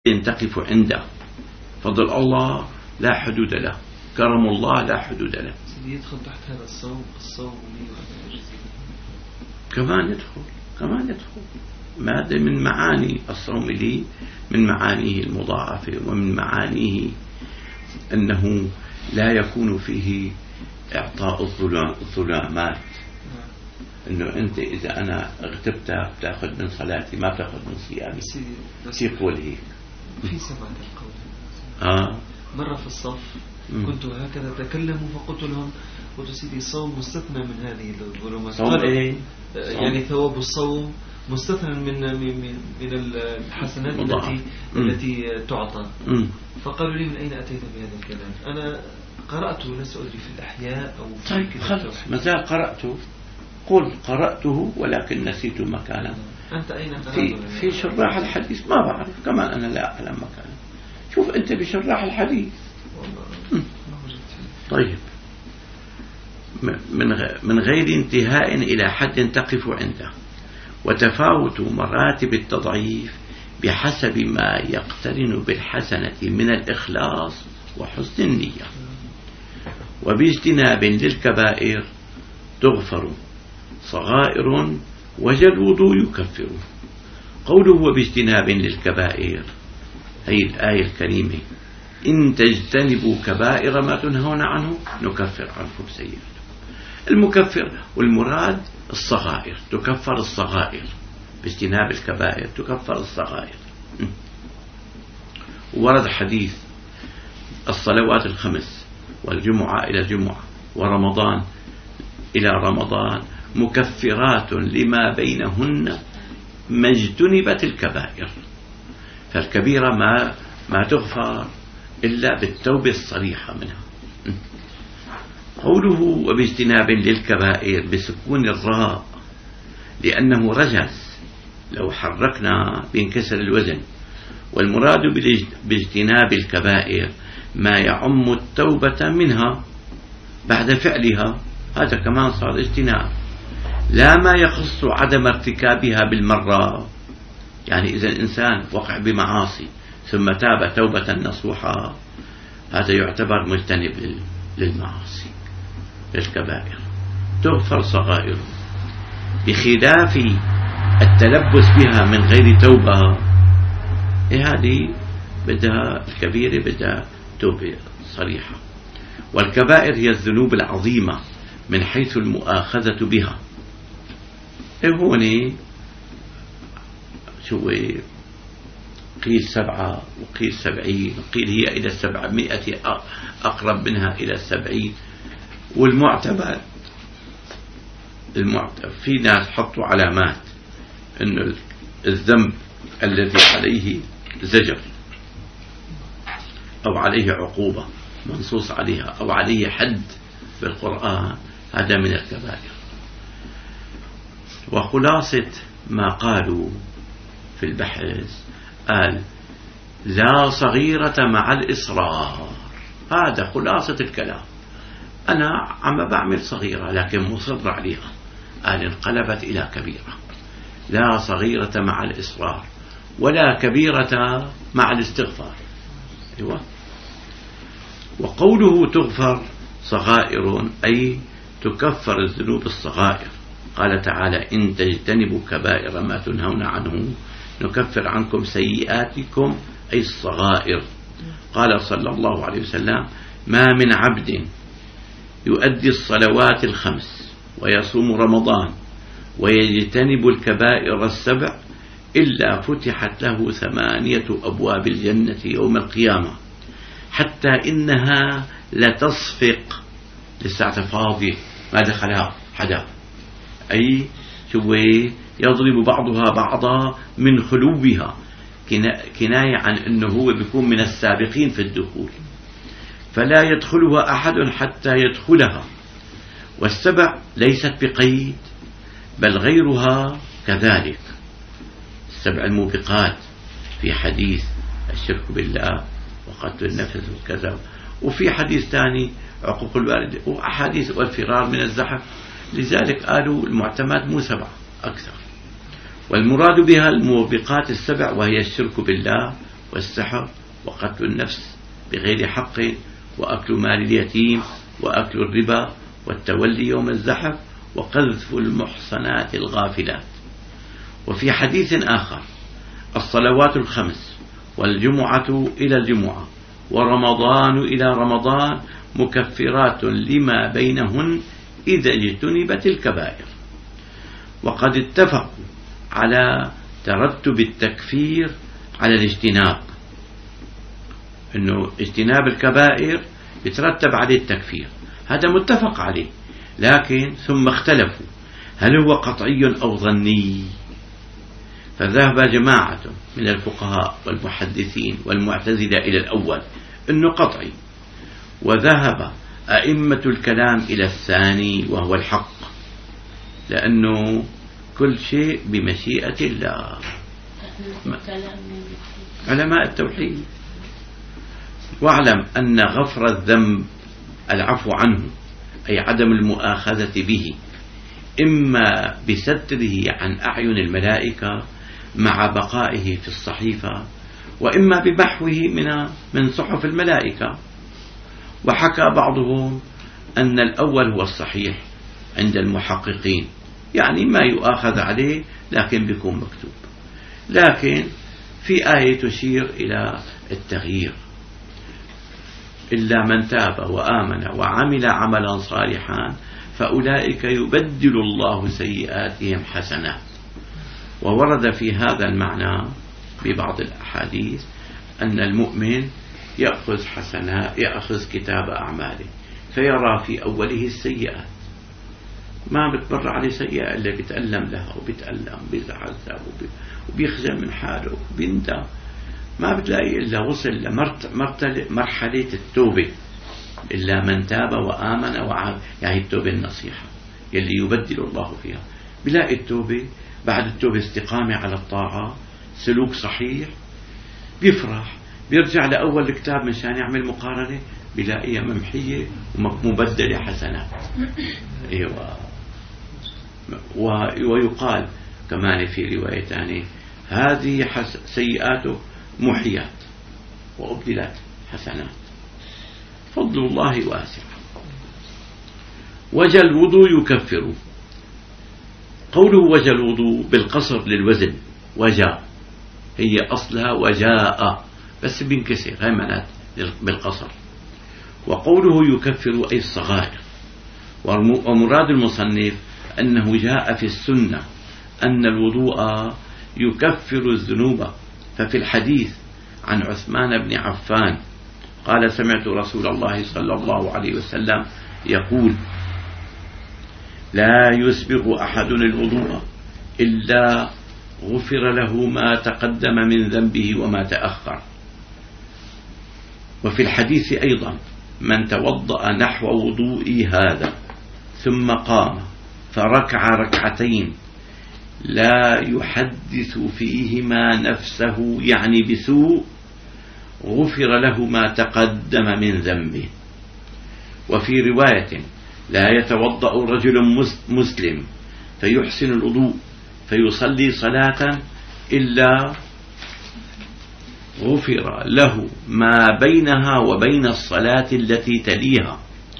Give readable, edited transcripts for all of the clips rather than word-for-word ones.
تقف عنده. فضل الله لا حدود له، كرم الله لا حدود له. يدخل تحت هذا الصوم كمان يدخل ماذا من معاني الصوم لي، من معانيه المضاعفة، ومن معانيه أنه لا يكون فيه إعطاء الظلامات. أنه أنت إذا أنا اغتبت بتأخذ من صلاتي، ما بتأخذ من صيامي. سيق وجهي في سمعة القول مرة في الصف كنت هكذا تكلموا فقلت لهم قلت سيدي الصوم مستثنى من هذه الظلمات. صوم إيه؟ يعني ثواب الصوم مستثنى من الحسنات التي تعطى. فقالوا لي من أين أتيت بهذا الكلام؟ أنا قرأته، لست أدري في الأحياء أو في طيب خلص ماذا قرأته؟ قل قرأته ولكن نسيت مكانه. أنت أين في شراح الحديث ما بعرف، كمان أنا لا أعلم مكانه. شوف أنت بشراح الحديث. طيب من غير انتهاء إلى حد تقف عنده، وتفاوت مراتب التضعيف بحسب ما يقترن بالحسنة من الإخلاص وحسن النية. وباجتناب للكبائر تغفر صغائر وجلود يكفر. قوله وباجتناب للكبائر هي الآية الكريمة: إن تجتنبوا كبائر ما تنهون عنه نكفر عنكم سيئاتكم. المكفر والمراد الصغائر، تكفر الصغائر باجتناب الكبائر، تكفر الصغائر. ورد حديث الصلوات الخمس والجمعة إلى الجمعة ورمضان إلى رمضان مكفرات لما بينهن ما اجتنبت الكبائر. فالكبيرة ما تغفر إلا بالتوبة الصريحة منها. قوله وباجتناب للكبائر بسكون الراء لأنه رجز، لو حركنا بينكسر الوزن. والمراد باجتناب الكبائر ما يعم التوبة منها بعد فعلها، هذا كمان صار اجتناب، لا ما يخص عدم ارتكابها بالمرة. يعني إذا الإنسان وقع بمعاصي ثم تاب توبة نصوحة، هذا يعتبر مجتنب للمعاصي للكبائر، تغفر صغائره. بخلاف التلبس بها من غير توبة، هذه بدها الكبيرة بدها توبة صريحة. والكبائر هي الذنوب العظيمة من حيث المؤاخذة بها. هون شو قيل 7 وقيل 70 وقيل هي إلى 700، أقرب منها إلى 70. والمعتبر في ناس حطوا علامات إنه الذنب الذي عليه زجر أو عليه عقوبة منصوص عليها أو عليه حد بالقرآن، هذا من الكبائر. وخلاصة ما قالوا في البحث قال لا صغيرة مع الإصرار. هذا خلاصة الكلام. أنا عم بعمل صغيرة لكن مصر عليها، قال انقلبت إلى كبيرة. لا صغيرة مع الإصرار ولا كبيرة مع الاستغفار. أيوة. وقوله تغفر صغائر أي تكفر الذنوب الصغائر. قال تعالى إن تجتنبوا كبائر ما تنهون عنه نكفر عنكم سيئاتكم أي الصغائر. قال صلى الله عليه وسلم ما من عبد يؤدي الصلوات الخمس ويصوم رمضان ويجتنب الكبائر 7 إلا فتحت له 8 أبواب الجنة يوم القيامة، حتى إنها لتصفق لساعة فاضية ما دخلها حدا، أي شوي يضرب بعضها بعضا من خلوها، كناية عن أنه هو بيكون من السابقين في الدخول، فلا يدخلها أحد حتى يدخلها. والسبع ليست بقيد بل غيرها كذلك، 7 الموبقات في حديث الشرك بالله وقتل النفس وكذا، وفي حديث ثاني عقوق الوالد، وأحاديث والفرار من الزحف. لذلك قالوا المعتمد مو 7 أكثر. والمراد بها الموبقات 7 وهي الشرك بالله والسحر وقتل النفس بغير حق وأكل مال اليتيم وأكل الربا والتولي يوم الزحف وقذف المحصنات الغافلات. وفي حديث آخر: الصلوات الخمس والجمعة إلى الجمعة ورمضان إلى رمضان مكفرات لما بينهن إذا اجتنبت الكبائر. وقد اتفقوا على ترتب التكفير على الاجتناب، أنه اجتناب الكبائر يترتب عليه التكفير، هذا متفق عليه. لكن ثم اختلفوا هل هو قطعي أو ظني، فذهب جماعة من الفقهاء والمحدثين والمعتزلة إلى الأول أنه قطعي، وذهب أئمة الكلام إلى الثاني وهو الحق، لأنه كل شيء بمشيئة الله. علماء التوحيد. واعلم أن غفر الذنب العفو عنه، أي عدم المؤاخذة به، إما بستره عن أعين الملائكة مع بقائه في الصحيفة، وإما بمحوه من صحف الملائكة. وحكى بعضهم أن الأول هو الصحيح عند المحققين، يعني ما يؤاخذ عليه لكن بيكون مكتوب. لكن في آية تشير إلى التغيير: إلا من تاب وآمن وعمل عملا صالحا فأولئك يبدل الله سيئاتهم حسنات. وورد في هذا المعنى ببعض الأحاديث أن المؤمن يأخذ كتاب أعماله فيرى في أوله السيئات، ما بتمر عليه سيئة إلا بيتألم لها وبيتألم بيتعذب وبيخجل من حاله وبيندم، ما بتلاقي إلا وصل لمرحلة التوبة. إلا من تاب وآمن وعمل، يعني التوبة النصيحة يلي يبدل الله فيها. بلاقي التوبة بعد التوبة استقامة على الطاعة، سلوك صحيح، بيفرح، بيرجع لأول الكتاب مشان يعمل مقارنة، بلاقيها ممحية ومبدلة حسنات. أيوة. ويقال كمان في رواية ثانية: هذه سيئاته محيات وأبدلت حسنات. فضل الله واسع. وجه الوضوء يكفر. قوله وجه الوضوء بالقصر للوزن، وجاء هي أصلها وجاء بس بينكسر، هاي معنات بالقصر. وقوله يكفر أي الصغائر. ومراد المصنف أنه جاء في السنة أن الوضوء يكفر الذنوب. ففي الحديث عن عثمان بن عفان قال: سمعت رسول الله صلى الله عليه وسلم يقول: لا يسبغ أحد الوضوء إلا غفر له ما تقدم من ذنبه وما تأخر. وفي الحديث أيضا: من توضأ نحو وضوئي هذا ثم قام فركع ركعتين لا يحدث فيهما نفسه يعني بسوء غفر له ما تقدم من ذنبه. وفي رواية: لا يتوضأ رجل مسلم فيحسن الوضوء فيصلي صلاة إلا غفر له ما بينها وبين الصلاة التي تليها.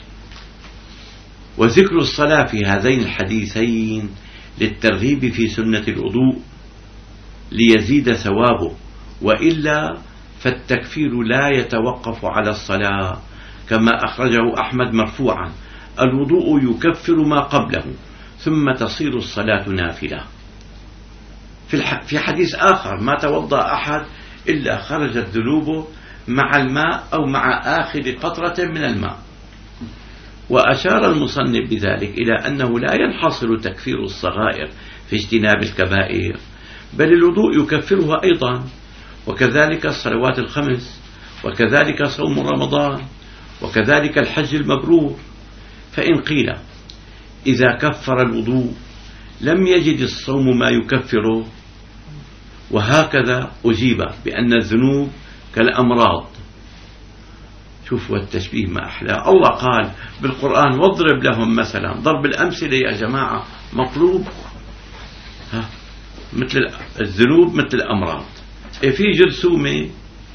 وذكر الصلاة في هذين الحديثين للترغيب في سنة الوضوء ليزيد ثوابه، وإلا فالتكفير لا يتوقف على الصلاة، كما أخرجه أحمد مرفوعا: الوضوء يكفر ما قبله ثم تصير الصلاة نافلة. في حديث آخر: ما توضأ أحد إلا خرجت ذنوبه مع الماء أو مع آخر قطرة من الماء. وأشار المصنف بذلك إلى أنه لا ينحصر تكفير الصغائر في اجتناب الكبائر، بل الوضوء يكفرها أيضا، وكذلك الصلوات الخمس، وكذلك صوم رمضان، وكذلك الحج المبرور. فإن قيل إذا كفر الوضوء لم يجد الصوم ما يكفره، وهكذا أجيب بأن الذنوب كالأمراض. شوفوا التشبيه ما أحلى. الله قال بالقرآن: واضرب لهم مثلا. ضرب الأمثلة يا جماعة مطلوب. مثل الذنوب مثل الأمراض. في جرثومة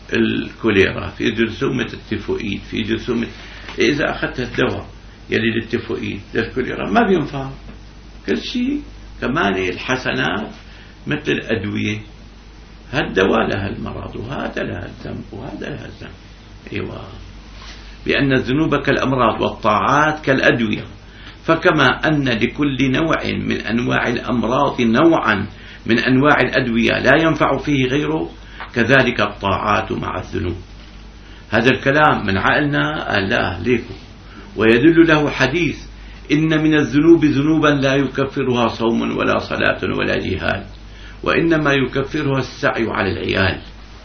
الكوليرا، في جرثومة التيفوئيد، في جرثومة. إذا أخذت الدواء يلي للتيفوئيد للكوليرا ما بينفع كل شيء. كمان الحسنات مثل الأدوية، هالدواء لها المرض وهذا لها الذنب وهذا لها الذنب. أيوة، بأن الذنوب كالأمراض والطاعات كالأدوية، فكما أن لكل نوع من أنواع الأمراض نوعا من أنواع الأدوية لا ينفع فيه غيره، كذلك الطاعات مع الذنوب. هذا الكلام من عقلنا لا ليكم، ويدل له حديث: إن من الذنوب ذنوبا لا يكفرها صوم ولا صلاة ولا جهاد، وإنما يكفرها السعي على العيال.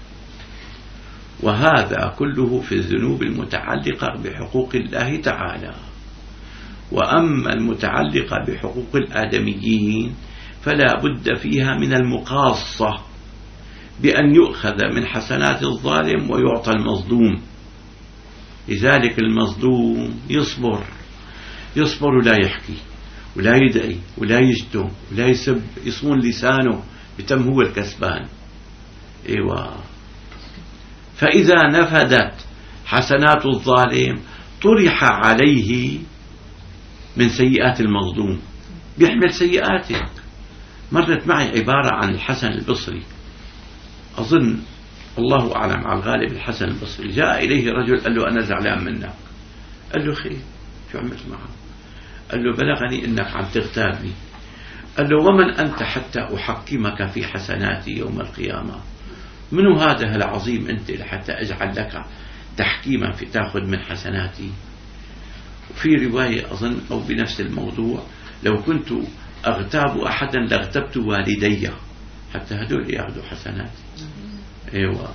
وهذا كله في الذنوب المتعلقة بحقوق الله تعالى. وأما المتعلقة بحقوق الآدميين فلا بد فيها من المقاصة، بأن يؤخذ من حسنات الظالم ويعطى المظلوم. لذلك المظلوم يصبر ولا يحكي ولا يدعي ولا يشتم ولا يسب، يصون لسانه بتم هو الكسبان. ايوه، فإذا نفدت حسنات الظالم طرح عليه من سيئات المظلوم، بيحمل سيئاتك. مرت معي عبارة عن الحسن البصري، أظن الله أعلم على الغالب الحسن البصري. جاء إليه رجل قال له: أنا زعلان منك. قال له: خير، شو عملت معه؟ قال له: بلغني إنك عم تغتابني. قال له: ومن أنت حتى أحكمك في حسناتي يوم القيامة؟ منو هذا العظيم أنت لحتى أجعل لك تحكيما في تأخذ من حسناتي؟ وفي رواية أظن أو بنفس الموضوع: لو كنت أغتاب أحدا لاغتبت والدي حتى هدول يأخذوا حسناتي. أيوة.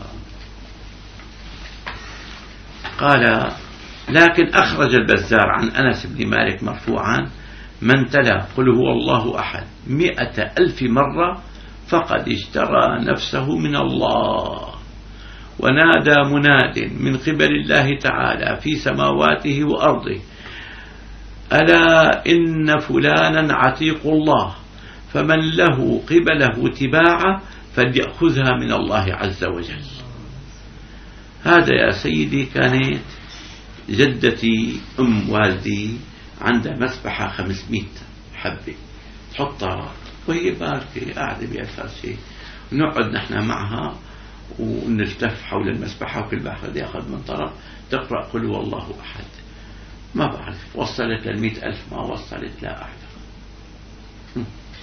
قال: لكن أخرج البزار عن أنس بن مالك مرفوعا: من تلا قل هو الله أحد 100,000 مرة فقد اشترى نفسه من الله. ونادى مناد من قبل الله تعالى في سماواته وأرضه: ألا إن فلانا عتيق الله، فمن له قبله تباعه فليأخذها من الله عز وجل. هذا يا سيدي كانت جدتي أم والدي عندها مسبحة 500 حبة تحطها وهي باركة قاعدة بالفرشة، ونقعد نحن معها ونلتف حول المسبحة، وكل واحد يأخذ من طرف تقرأ قل هو الله أحد. ما بعرف وصلت ل100,000 ما وصلت لا أعلم.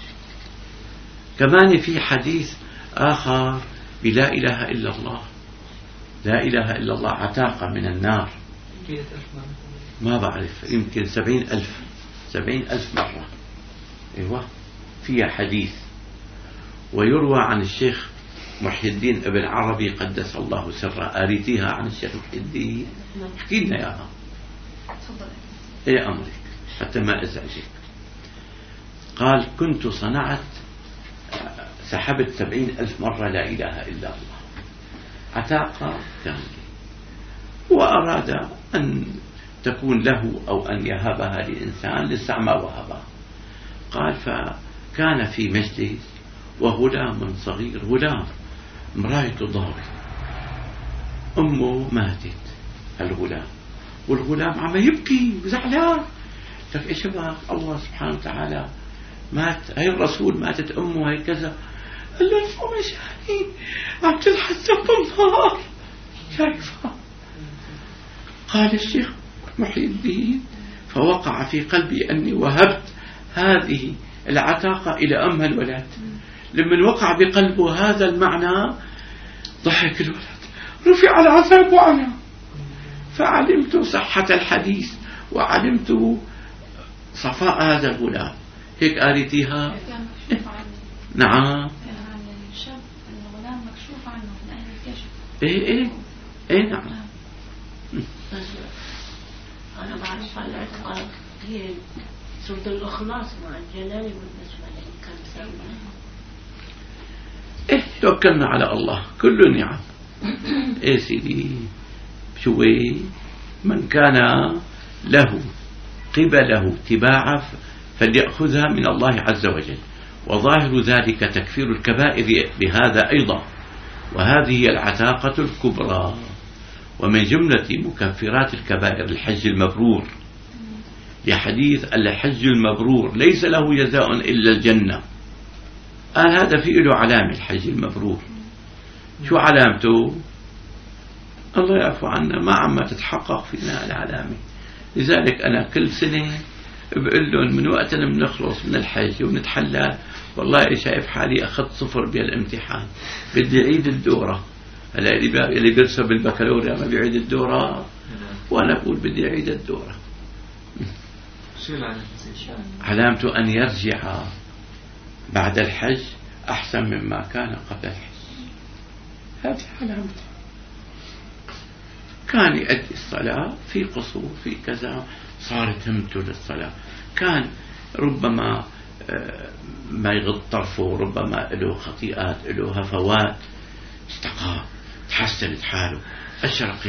كمان في حديث آخر بلا إله إلا الله، لا إله إلا الله عتاقة من النار. ما بعرف، يمكن 70,000 مرة. أيوة، فيها حديث. ويروى عن الشيخ محي الدين ابن عربي قدس الله سره، أريتيها عن الشيخ محي الدين؟ احكي لنا ياها. ايه أمرك حتى ما أزعجك. قال: كنت صنعت سحبت 70,000 مرة لا إله إلا الله، عتاقة كاملة، وأراد أن تكون له أو أن يهبها لإنسان لسه ما وهبها. قال: فكان في مجلس وغلام صغير، غلام مرايته ضاري، أمه ماتت الغلام، والغلام عم يبكي وزعلان. لك إيش بقى؟ الله سبحانه وتعالى مات، هاي الرسول ماتت أمه، هاي كذا. قال له: الأم شاهين عم تتحسب بالنار، شايفها. قال الشيخ محي الدين: فوقع في قلبي أني وهبت هذه العتاقة إلى أم الولد. لما وقع بقلبه هذا المعنى ضحك الولد، رفع العذاب عنه. فعلمت صحة الحديث وعلمت صفاء هذا الغلام. هيك قريتيها؟ نعم. الشاب الغلام مكشوف عنه من أهل الكشف. إيه نعم. أنا بعرف على الاعتقاد هي سورة الإخلاص مع الجلال والبسملة اللي كان سوينا. توكلنا على الله كل نعم. سيدي شوي، من كان له قبله تباعا فليأخذها من الله عز وجل. وظاهر ذلك تكفير الكبائر بهذا أيضا، وهذه هي العتاقة الكبرى. ومن جملة مكفرات الكبائر الحج المبرور، لحديث الحج المبرور ليس له جزاء إلا الجنة. قال هذا فيه له علامة الحج المبرور. شو علامته؟ الله يعفو عنا ما عم تتحقق فينا العلامة. لذلك أنا كل سنة بقول لهم من وقتنا بنخلص من الحج ونتحلل والله شايف حالي أخذت 0 بالامتحان، بدي أعيد الدورة. هلا اللي بيرسم بالبكالوريا ما بيعيد الدورة، وأنا أقول بدي أعيد الدورة. شو علامته أن يرجع بعد الحج أحسن مما كان قبل الحج. هذه علامته. كان يؤدي الصلاة في قصور في كذا، صارت همته للصلاة. كان ربما ما يغض طرفه، ربما له خطيئات، له هفوات، استقام، تحسنت حاله، أشرقت.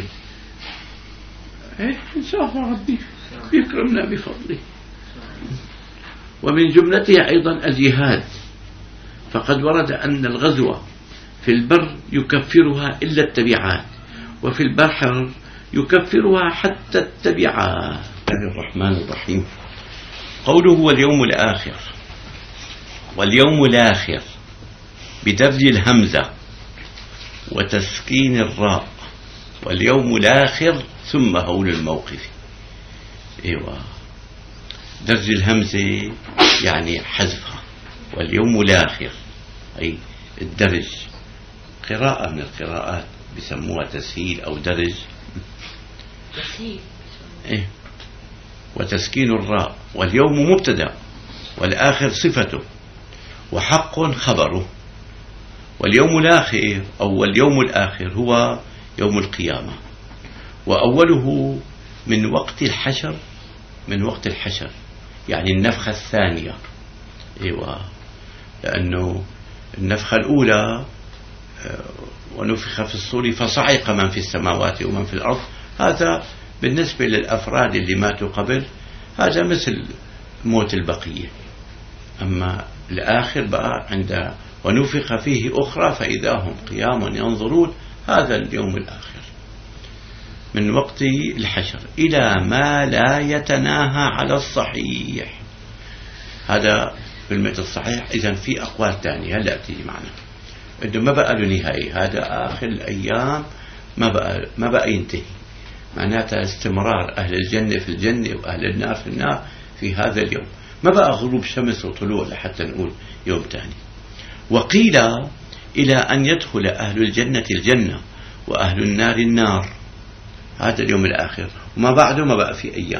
إن شاء الله ربي يكرمنا بفضله. ومن جملتها أيضا الجهاد، فقد ورد أن الغزوة في البر يكفرها إلا التبعات، وفي البحر يكفرها حتى التبعات. الله الرحمن الرحيم. قوله واليوم الآخر، واليوم الآخر بدرج الهمزة وتسكين الراء، واليوم الآخر ثم هول الموقف. ايوه، درج الهمزة يعني حذفها، واليوم الآخر أي الدرج. قراءة من القراءات بسموها تسهيل أو درج. تسهيل. إيه. وتسكين الراء، واليوم مبتدأ والآخر صفته وحق خبره. واليوم الآخر أو اليوم الآخر هو يوم القيامة، وأوله من وقت الحشر، من وقت الحشر يعني النفخة الثانية. ايوه، لأنه النفخة الأولى ونفخ في الصور فصعق من في السماوات ومن في الأرض، هذا بالنسبة للأفراد اللي ماتوا قبل هذا مثل موت البقية. أما الآخر بقى عند ونفخ فيه أخرى فإذا هم قيام ينظرون، هذا اليوم الآخر من وقت الحشر إلى ما لا يتناهى على الصحيح. هذا بالمئة الصحيح. إذن في أقوال ثانية هلأ تيجي معنا إنه ما بقى له نهاية، هذا آخر الأيام ما بقى ينتهي. معناتها استمرار أهل الجنة في الجنة وأهل النار في النار في هذا اليوم، ما بقى غروب شمس وطلوع لحتى نقول يوم تاني. وقيل إلى أن يدخل أهل الجنة الجنة وأهل النار النار، هذا اليوم الآخر، وما بعده ما بقى في أيام.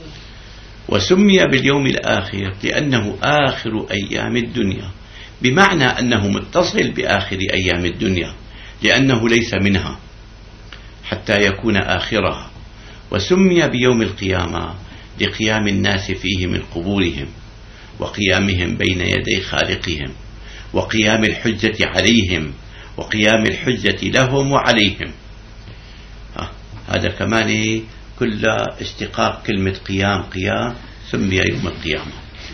وسمي باليوم الآخر لأنه آخر أيام الدنيا، بمعنى أنه متصل بآخر أيام الدنيا لأنه ليس منها حتى يكون آخرها. وسمي بيوم القيامة لقيام الناس فيه من قبورهم، وقيامهم بين يدي خالقهم، وقيام الحجة عليهم، وقيام الحجة لهم وعليهم. هذا كمان كل اشتقاق كلمة قيام. قيام سمي يوم القيامة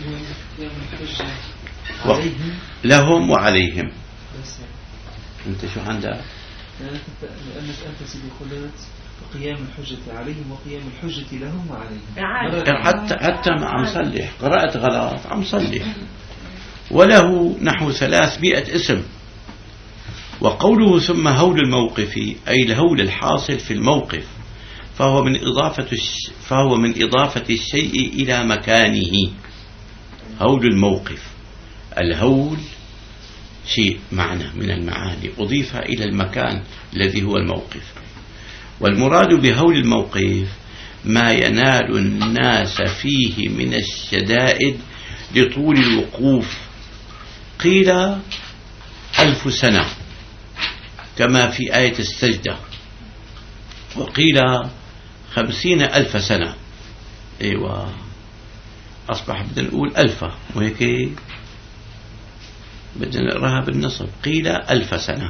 لهم وعليهم. انت شو عندك؟ لأنك أنت سيدي قلت قيام الحجة عليهم وقيام الحجة لهم وعليهم. حتى عم صلح، قرأت غلط عم صلح. وله نحو 300 اسم. وقوله ثم هول الموقف أي الهول الحاصل في الموقف، فهو من إضافة الشيء إلى مكانه. هول الموقف، الهول شيء معنى من المعاني أضيف إلى المكان الذي هو الموقف. والمراد بهول الموقف ما ينال الناس فيه من الشدائد لطول الوقوف. قيل 1000 سنة كما في آية السجدة، وقيل 50,000 سنة. ايوه، أصبح بدنا نقول 1000 وهيك بدنا نقراها بالنصب. قيل 1000 سنة،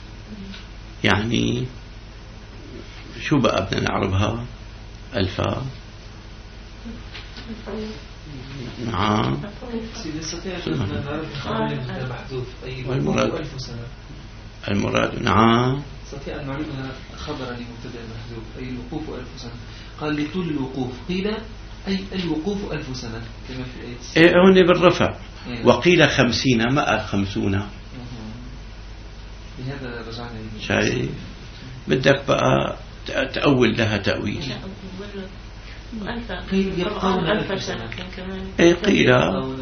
يعني شو بقى بدنا نعربها؟ 1000. نعم. سيدي استطيع أن نعرف محذوف أي 1000 سنة. المراد نعم. استطيع أن نعرفها خبرا لمبتدأ محذوف أي الوقوف 1000 سنة. قال لطول الوقوف، قيل أي الوقوف 1000 سنة كما في آية هون بالرفع. وقيل 50 ما قال 50. لهذا رجعنا شايف بدك بقى تأول لها تأويل. قيل يبقون 1000 سنة. قيل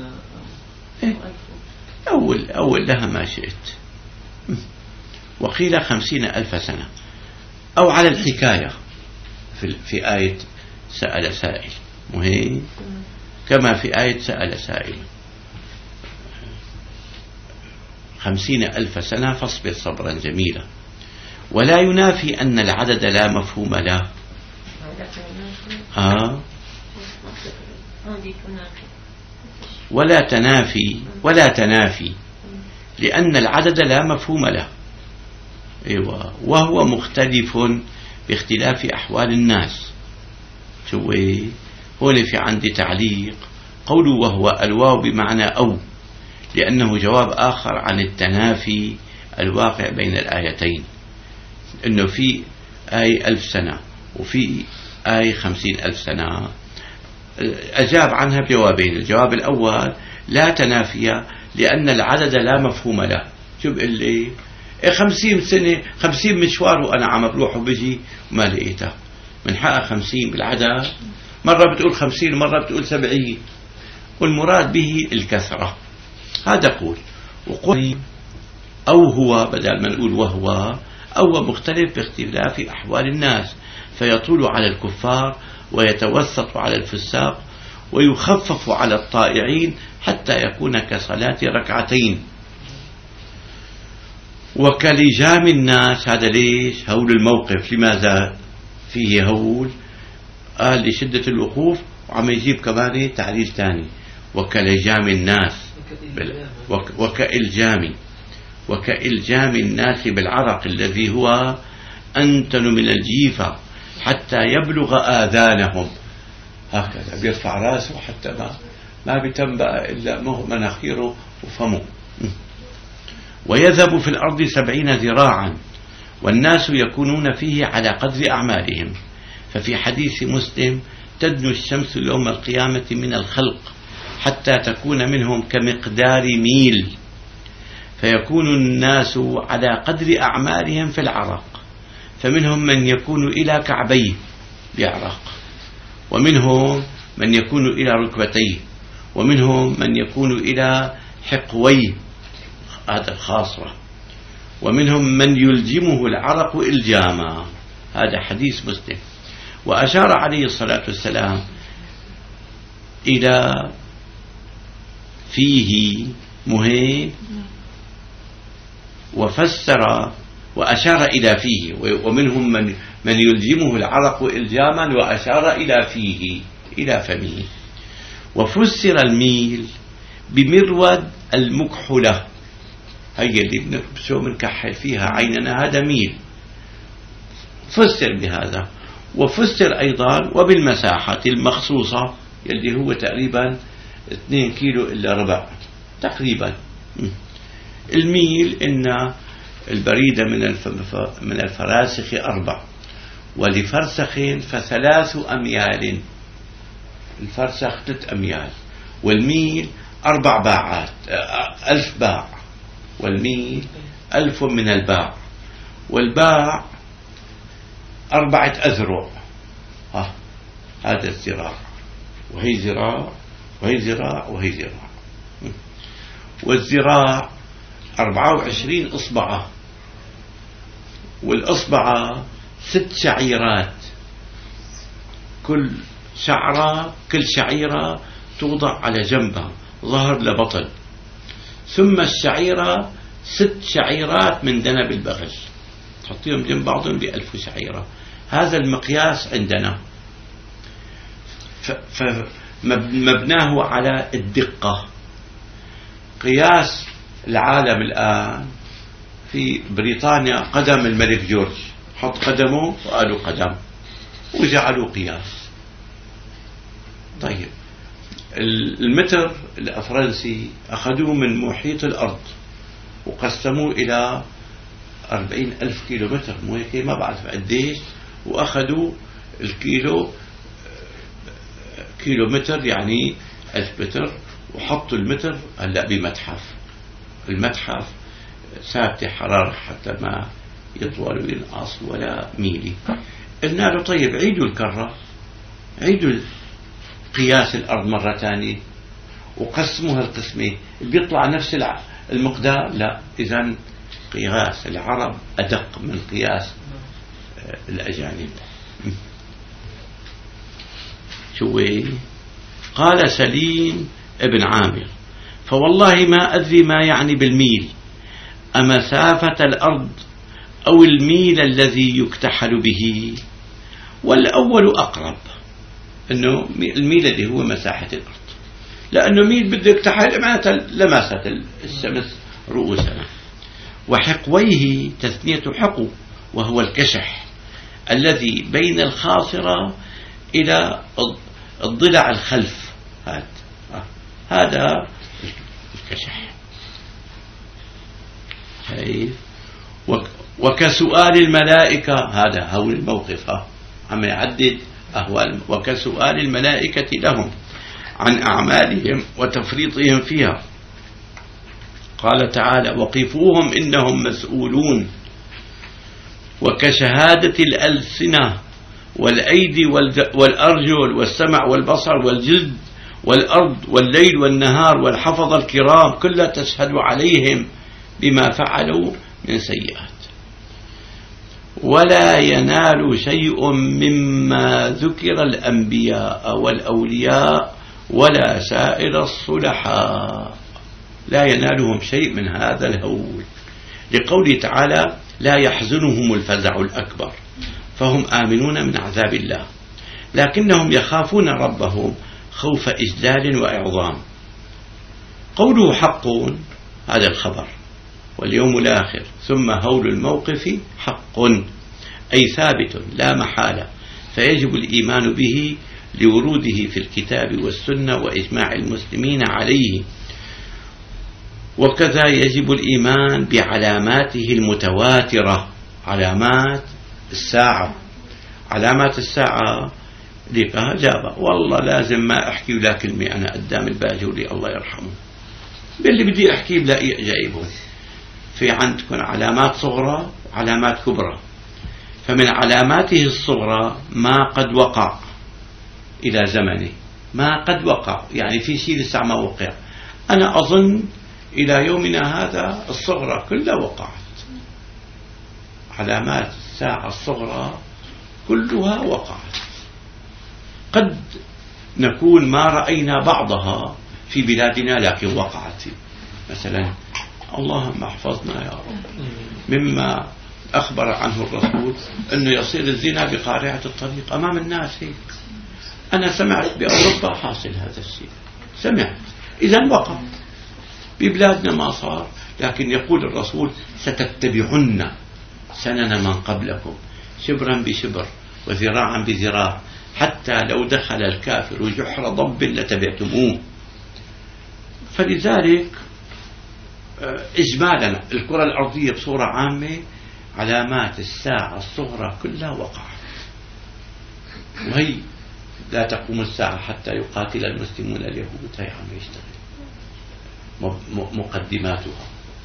أول لها ما شئت. وقيل 50,000 سنة، أو على الحكاية في آية سأل سائل مهم، كما في آية سأل سائل 50,000 سنة فاصبر صبرا جميلا. ولا ينافي أن العدد لا مفهوم له. ولا تنافي لأن العدد لا مفهوم له. أيوة. وهو مختلف باختلاف أحوال الناس. شوي هون في عندي تعليق قوله وهو الواو بمعنى أو، لأنه جواب آخر عن التنافي الواقع بين الآيتين، إنه في آية 1000 سنة وفي آية 50,000 سنة. أجاب عنها بجوابين. الجواب الأول لا تنافي لأن العدد لا مفهوم له. شو بقول لي 50 سنة 50 مشوار وأنا عم بروح وبجي وما لقيتها، من حقها 50 بالعدد، مرة بتقول 50 مرة بتقول 70، والمراد به الكثرة. هذا قول. وقول أو هو بدل ما نقول وهو، أو مختلف باختلاف أحوال الناس، فيطول على الكفار ويتوسط على الفساق ويخفف على الطائعين حتى يكون كصلاة ركعتين. وكلجام الناس، هذا ليش؟ هول الموقف. لماذا فيه هول؟ قال لشدة الوقوف، وعم يجيب كمان تعليل ثاني. وكلجام الناس وكإلجام الناس بالعرق الذي هو أنتن من الجيفة حتى يبلغ آذانهم. هكذا بيرفع راسه حتى ما بتنبأ إلا مناخيره وفمه. ويذهب في الأرض 70 ذراعا، والناس يكونون فيه على قدر أعمالهم. ففي حديث مسلم تدنو الشمس يوم القيامة من الخلق حتى تكون منهم كمقدار ميل، فيكون الناس على قدر أعمالهم في العرق، فمنهم من يكون إلى كعبيه بعرق، ومنهم من يكون إلى ركبتيه، ومنهم من يكون إلى حقويه، هذا الخاصرة، ومنهم من يلجمه العرق إلجاما. هذا حديث مسلم. وأشار عليه الصلاة والسلام إلى فيه مهم، وفسر وأشار إلى فيه، ومنهم من يلجمه العرق إلجاما، وأشار إلى فيه إلى فمه. وفسر الميل بمرود المكحلة، هي اللي بنكبسه بنكحل فيها عيننا، هذا ميل، فسر بهذا. وفسر أيضا وبالمساحة المخصوصة اللي هو تقريبا 2 كيلو إلا ربع تقريبا. الميل إن البريدة من الفراسخ 4، ولفرسخ ف3 أميال. الفرسخ 3 أميال، والميل 4 باعات، 1000 باع، والميل 1000 من الباع، والباع 4 أذرع. هذا الذراع، وهي ذراع، وهي ذراع، وهي ذراع. والذراع 24 إصبعة، والإصبعة 6 شعيرات، كل شعيرة توضع على جنبها ظهر لبطن، ثم الشعيرة 6 شعيرات من ذنب البغل، تحطيهم جنب بعضهم ب1000 شعيرة. هذا المقياس عندنا، فمبناه على الدقة. قياس العالم الآن في بريطانيا قدم الملك جورج، حط قدمه وقالوا قدم وجعلوا قياس. طيب المتر الفرنسي أخذوه من محيط الأرض وقسموه إلى 40,000 كيلومتر، مو هيك؟ ما بعرف قديش. وأخذوا الكيلو كيلومتر يعني 1000 متر، وحطوا المتر هلأ بمتحف. المتحف ثابتة حرارة حتى ما يطول وينقص ولا ميلي. قلنا له طيب عيدوا الكرة، عيدوا قياس الأرض مرة ثانية وقسموها القسمة، بيطلع نفس المقدار. لا، إذن قياس العرب أدق من قياس الأجانب. شو قال سليم ابن عامر: فوالله ما أدري ما يعني بالميل، أمسافة الأرض أو الميل الذي يكتحل به؟ والأول أقرب، أنه الميل الذي هو مساحة الأرض، لأنه ميل بده يكتحل معناتها لمست الشمس رؤوسنا. وحقويه تثنية حقو، وهو الكشح الذي بين الخاصرة إلى الضلع الخلف، هذا الكشح. وكسؤال الملائكة، هذا هول الموقف، عم يعدد أهوال. وكسؤال الملائكة لهم عن أعمالهم وتفريطهم فيها. قال تعالى: وقفوهم إنهم مسؤولون. وكشهادة الألسنة والأيدي والأرجل والسمع والبصر والجلد والأرض والليل والنهار والحفظ الكرام كلها تشهد عليهم بما فعلوا من سيئات. ولا ينال شيء مما ذكر الأنبياء والأولياء ولا سائر الصلحاء، لا ينالهم شيء من هذا الهول، لقوله تعالى: لا يحزنهم الفزع الأكبر فهم آمنون من عذاب الله، لكنهم يخافون ربهم خوف إجلال وإعظام. قوله حق، هذا الخبر، واليوم الآخر، ثم هول الموقف حق، أي ثابت لا محالة، فيجب الإيمان به لوروده في الكتاب والسنة وإجماع المسلمين عليه. وكذا يجب الإيمان بعلاماته المتواترة، علامات الساعة. علامات الساعة لقاها جابة، والله لازم ما أحكي ولا كلمة أنا قدام الباجوري الله يرحمه، باللي بدي أحكي بلاقي جايبه. في عندكم علامات صغرى علامات كبرى، فمن علاماته الصغرى ما قد وقع إلى زمنه، ما قد وقع يعني في شيء لسه ما وقع. أنا أظن إلى يومنا هذا الصغرى كلها وقعت. علامات الساعة الصغرى كلها وقعت. قد نكون ما رأينا بعضها في بلادنا لكن وقعت. مثلا اللهم احفظنا يا رب مما أخبر عنه الرسول أنه يصير الزنا بقارعة الطريق أمام الناس هيك. أنا سمعت بأوروبا حاصل هذا الشيء، سمعت، إذن وقع. ببلادنا ما صار، لكن يقول الرسول: ستتبعن سنن من قبلكم شبرا بشبر وذراعا بذراع حتى لو دخل الكافر جحر ضب لتبعتموه. فلذلك إجمالا الكرة الأرضية بصورة عامة علامات الساعة الصغرى كلها وقعت، وهي لا تقوم الساعة حتى يقاتل المسلمون اليهود. هي عم يشتغل مقدماتها.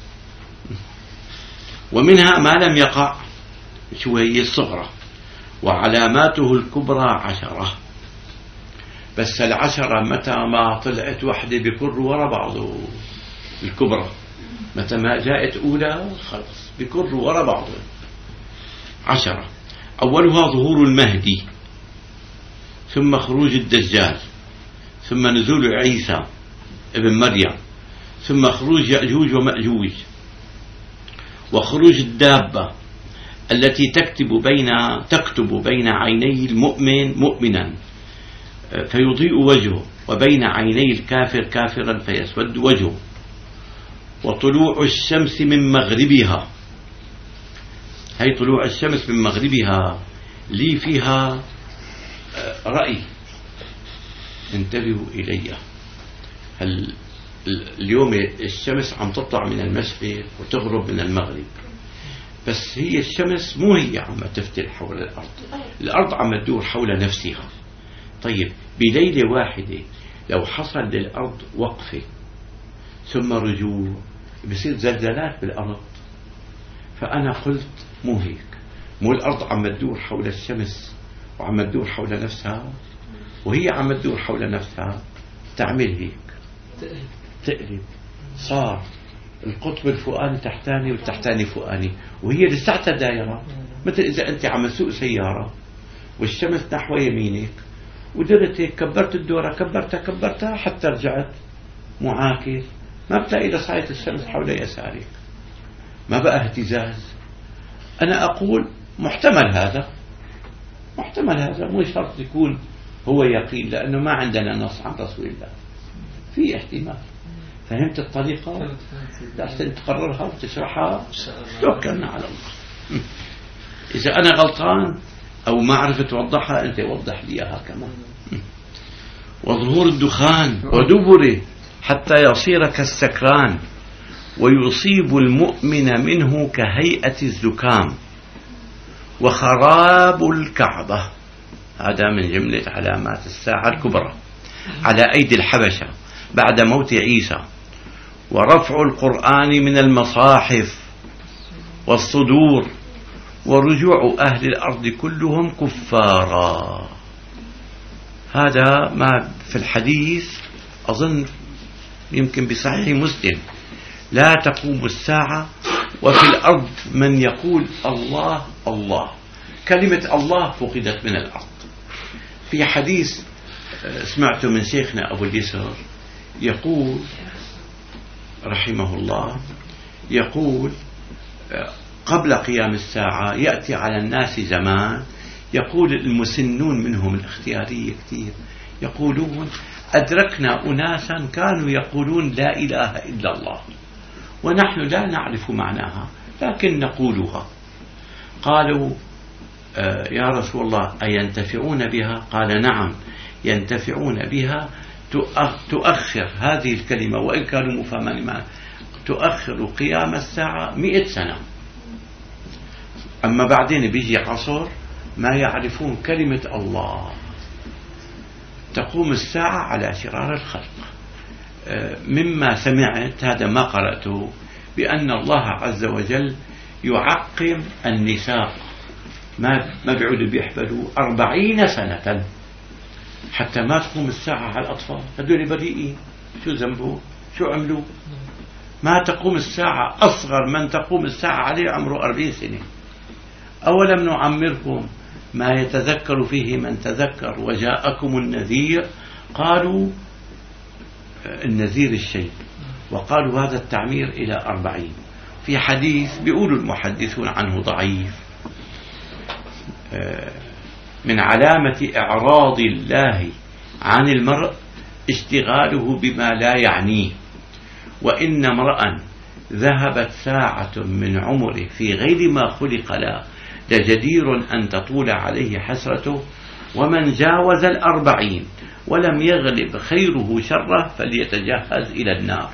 ومنها ما لم يقع، شو هي الصغرى. وعلاماته الكبرى 10، بس 10 متى ما طلعت وحدة بكر ورا بعضه. الكبرى متى ما جاءت أولى خلص بكر ورا بعضه 10. أولها ظهور المهدي، ثم خروج الدجال، ثم نزول عيسى ابن مريم، ثم خروج يأجوج ومأجوج، وخروج الدابة التي تكتب بين عيني المؤمن مؤمنا فيضيء وجهه، وبين عيني الكافر كافرا فيسود وجهه. وطلوع الشمس من مغربها، هي طلوع الشمس من مغربها لي فيها رأي، انتبهوا إلي. اليوم الشمس عم تطلع من المشرق وتغرب من المغرب. بس هي الشمس مو هي عم تفتل حول الأرض، الأرض عم تدور حول نفسها. طيب بليلة واحدة لو حصل للأرض وقفة ثم رجوع بصير زلزالات بالأرض. فأنا قلت مو هيك، مو الأرض عم تدور حول الشمس وعم تدور حول نفسها، وهي عم تدور حول نفسها تعمل هيك تقلب، صار القطب الفوقاني تحتاني والتحتاني فوقاني، وهي لساتها دايرة. مثل إذا أنت عم تسوق سيارة والشمس نحو يمينك ودرت هيك كبرت الدورة كبرتها حتى رجعت معاكس، ما بتلاقي لصاية الشمس حول يسارك، ما بقى اهتزاز. أنا أقول محتمل هذا مو شرط يكون هو يقين، لأنه ما عندنا نص عن رسول الله، في احتمال. فهمت الطريقة؟ لحسن تقررها وتشرحها توكلنا على الله. إذا أنا غلطان أو ما عرفت توضحها أنت وضح لي إياها كمان. وظهور الدخان ودبره حتى يصير كالسكران ويصيب المؤمن منه كهيئة الزكام وخراب الكعبة، هذا من جملة علامات الساعة الكبرى على أيدي الحبشة بعد موت عيسى، ورفع القرآن من المصاحف والصدور، ورجوع أهل الأرض كلهم كفارا. هذا ما في الحديث أظن يمكن بصحيح مسلم، لا تقوم الساعة وفي الأرض من يقول الله الله، كلمة الله فقدت من الأرض. في حديث سمعته من شيخنا أبو اليسر يقول رحمه الله، يقول قبل قيام الساعة يأتي على الناس زمان يقول المسنون منهم الاختيارية كثير يقولون أدركنا أناسا كانوا يقولون لا إله إلا الله ونحن لا نعرف معناها لكن نقولها. قالوا يا رسول الله أينتفعون بها؟ قال نعم ينتفعون بها، تؤخر هذه الكلمة وإن كانوا مفهمين تؤخر قيام الساعة 100 سنة. أما بعدين بيجي عصر ما يعرفون كلمة الله، تقوم الساعة على شرار الخلق. مما سمعت، هذا ما قرأته، بأن الله عز وجل يعقم النساء، ما بيعودوا بيحبلوا 40 سنة حتى ما تقوم الساعة على الأطفال. هذول بريئين، شو ذنبه؟ شو عملوا؟ ما تقوم الساعة، أصغر من تقوم الساعة عليه عمره 40 سنة. أولم نعمركم ما يتذكر فيه من تذكر وجاءكم النذير؟ قالوا النذير الشيء، وقالوا هذا التعمير إلى 40. في حديث بيقولوا المحدثون عنه ضعيف، من علامة إعراض الله عن المرء اشتغاله بما لا يعنيه، وإن امرأ ذهبت ساعة من عمره في غير ما خلق له لجدير أن تطول عليه حسرته، ومن جاوز 40 ولم يغلب خيره شره فليتجهز إلى النار.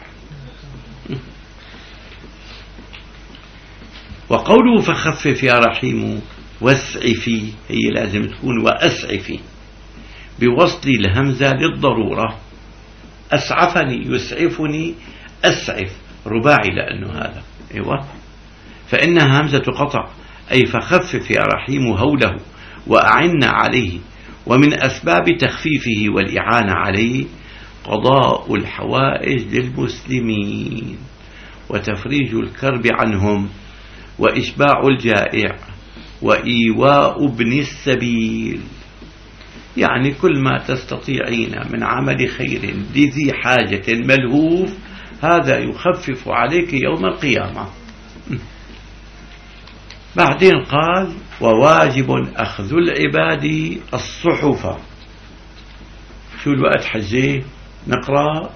وقوله فخفف يا رحيم واسعفي، هي لازم تكون وأسعفي بوصل الهمزة للضرورة. أسعفني يسعفني، أسعف رباعي لأنه هذا أيوة، فإنها همزة قطع، أي فخفف يا رحيم هوله وأعنا عليه. ومن أسباب تخفيفه والإعانة عليه قضاء الحوائج للمسلمين وتفريج الكرب عنهم وإشباع الجائع وإيواء ابن السبيل، يعني كل ما تستطيعين من عمل خير لذي حاجة ملهوف هذا يخفف عليك يوم القيامة. بعدين قال وواجب أخذ العباد الصحف. شو الوقت حجي نقرأ؟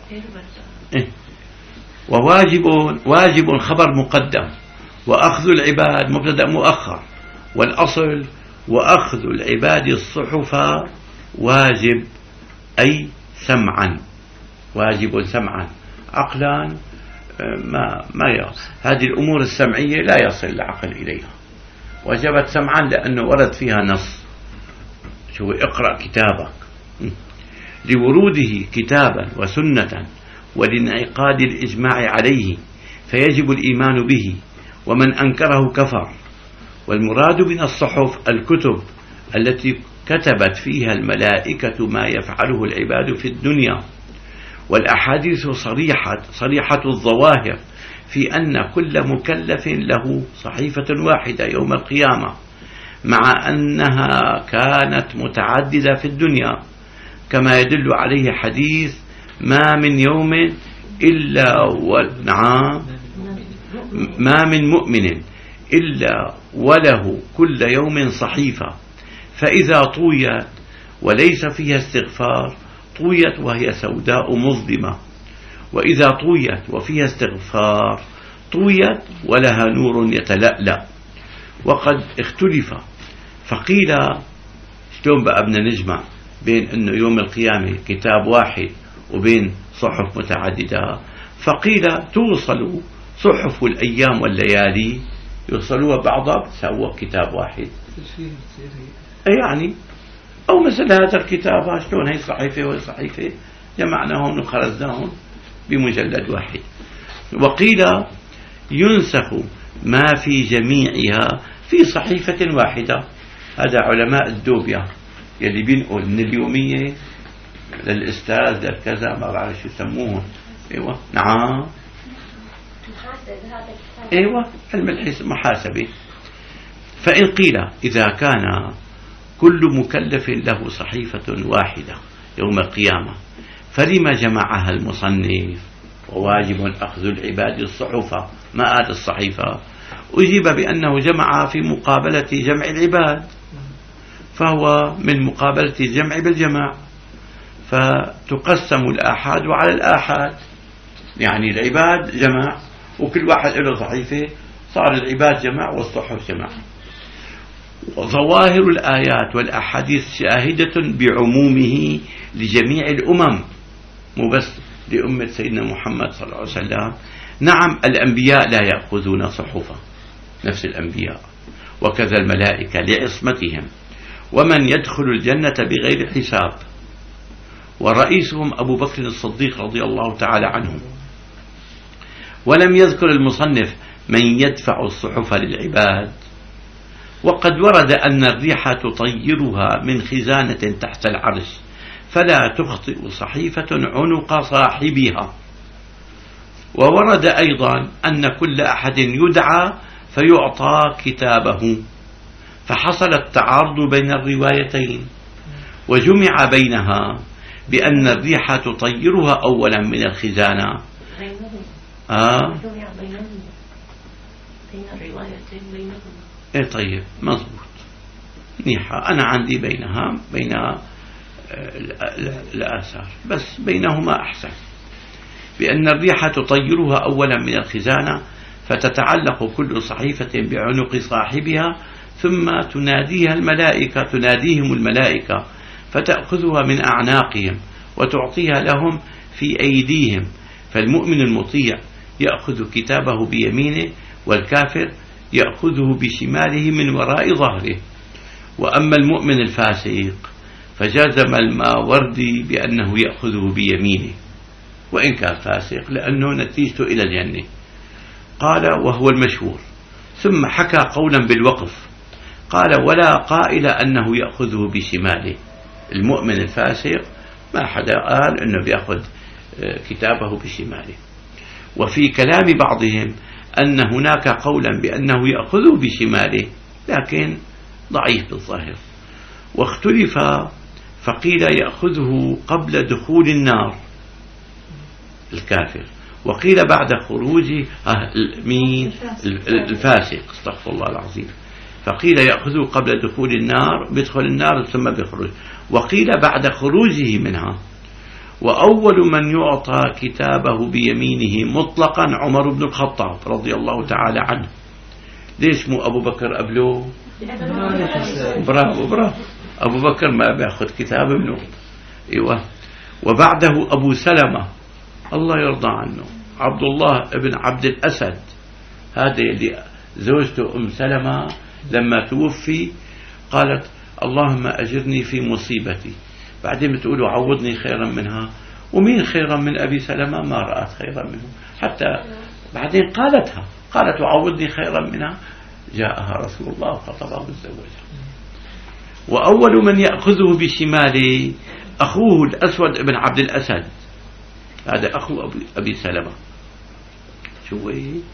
واجب خبر مقدم، وأخذ العباد مبتدأ مؤخر، والأصل وأخذ العباد الصحف واجب أي سمعا، واجب سمعا، عقلا هذه الأمور السمعية لا يصل العقل إليها، وجبت سمعا لأنه ورد فيها نص. شو اقرأ كتابك، لوروده كتابا وسنة ولانعقاد الإجماع عليه فيجب الإيمان به، ومن أنكره كفر. والمراد من الصحف الكتب التي كتبت فيها الملائكة ما يفعله العباد في الدنيا. والأحاديث صريحة الظواهر في أن كل مكلف له صحيفة واحدة يوم القيامة، مع أنها كانت متعددة في الدنيا، كما يدل عليه حديث ما من يوم ما من مؤمن إلا وله كل يوم صحيفة، فإذا طويت وليس فيها استغفار طويت وهي سوداء مظلمة، وإذا طويت وفيها استغفار طويت ولها نور يتلألأ. وقد اختلف، فقيل شلون بقى بدنا نجمع بين أنه يوم القيامة كتاب واحد وبين صحف متعددة؟ فقيل توصل صحف الأيام والليالي يوصلوها بعضها سوى كتاب واحد، يعني أو مثل هذا الكتاب شلون هي صحيفة وهي صحيفة جمعناهم وخرجناهم بمجلد واحد. وقيل ينسخ ما في جميعها في صحيفة واحدة. هذا علماء الدوبيا يلي بينقل من اليومية للأستاذ للكذا ما بعرف شو يسموهم. ايوه نعم ايوه علم المحاسبة. فإن قيل إذا كان كل مكلف له صحيفة واحدة يوم القيامة فلما جمعها المصنف وواجب أخذ العباد الصحفة ما آت الصحيفة؟ أجيب بأنه جمع في مقابلة جمع العباد، فهو من مقابلة الجمع بالجمع، فتقسم الآحاد على الآحاد، يعني العباد جمع وكل واحد له صحيفة، صار العباد جمع والصحف جمع. وظواهر الآيات والأحاديث شاهدة بعمومه لجميع الأمم، مو بس لأمة سيدنا محمد صلى الله عليه وسلم. نعم الأنبياء لا يأخذون صحفا نفس الأنبياء، وكذا الملائكة لعصمتهم، ومن يدخل الجنة بغير حساب، ورئيسهم أبو بكر الصديق رضي الله تعالى عنه. ولم يذكر المصنف من يدفع الصحف للعباد. وقد ورد أن الريح تطيرها من خزانة تحت العرش فلا تخطئ صحيفة عنق صاحبها. وورد أيضا أن كل أحد يدعى فيعطى كتابه، فحصل التعارض بين الروايتين، وجمع بينها بأن الريح تطيرها أولا من الخزانة. جمع بين الروايتين بينهما. ايه طيب مضبوط منيحة، أنا عندي بينها بين الآثار بس بينهما أحسن. بأن الريح تطيرها أولا من الخزانة فتتعلق كل صحيفة بعنق صاحبها، ثم تناديهم الملائكة فتأخذها من أعناقهم وتعطيها لهم في أيديهم. فالمؤمن المطيع يأخذ كتابه بيمينه، والكافر يأخذه بشماله من وراء ظهره. وأما المؤمن الفاسق فجازم الماوردي بأنه يأخذه بيمينه وإن كان فاسق، لأنه نتيجته إلى الجنة. قال وهو المشهور. ثم حكى قولا بالوقف، قال ولا قائل أنه يأخذه بشماله. المؤمن الفاسق ما حدا قال أنه بيأخذ كتابه بشماله. وفي كلام بعضهم أن هناك قولا بأنه يأخذه بشماله، لكن ضعيف بالظاهر. واختلف، فقيل يأخذه قبل دخول النار الكافر، وقيل بعد خروجه مين الفاسق، استغفر الله العظيم. فقيل يأخذه قبل دخول النار، بيدخل النار ثم بيخرج، وقيل بعد خروجه منها. وأول من يعطى كتابه بيمينه مطلقا عمر بن الخطاب رضي الله تعالى عنه. ليش مو أبو بكر قبله؟ برافو أبو بكر ما بيأخذ كتاب ابنه. ايوه. وبعده أبو سلمة الله يرضى عنه عبد الله بن عبد الأسد، هذا اللي زوجته أم سلمة لما توفي قالت اللهم أجرني في مصيبتي، بعدين بتقولوا عوضني خيرا منها، ومين خيرا من أبي سلمة؟ ما رأت خيرا منه، حتى بعدين قالت وعوضني خيرا منها، جاءها رسول الله وخطبه وتزوجها. وأول من يأخذه بشماله أخوه الأسود بن عبد الأسد، هذا أخو أبي سلمة، شو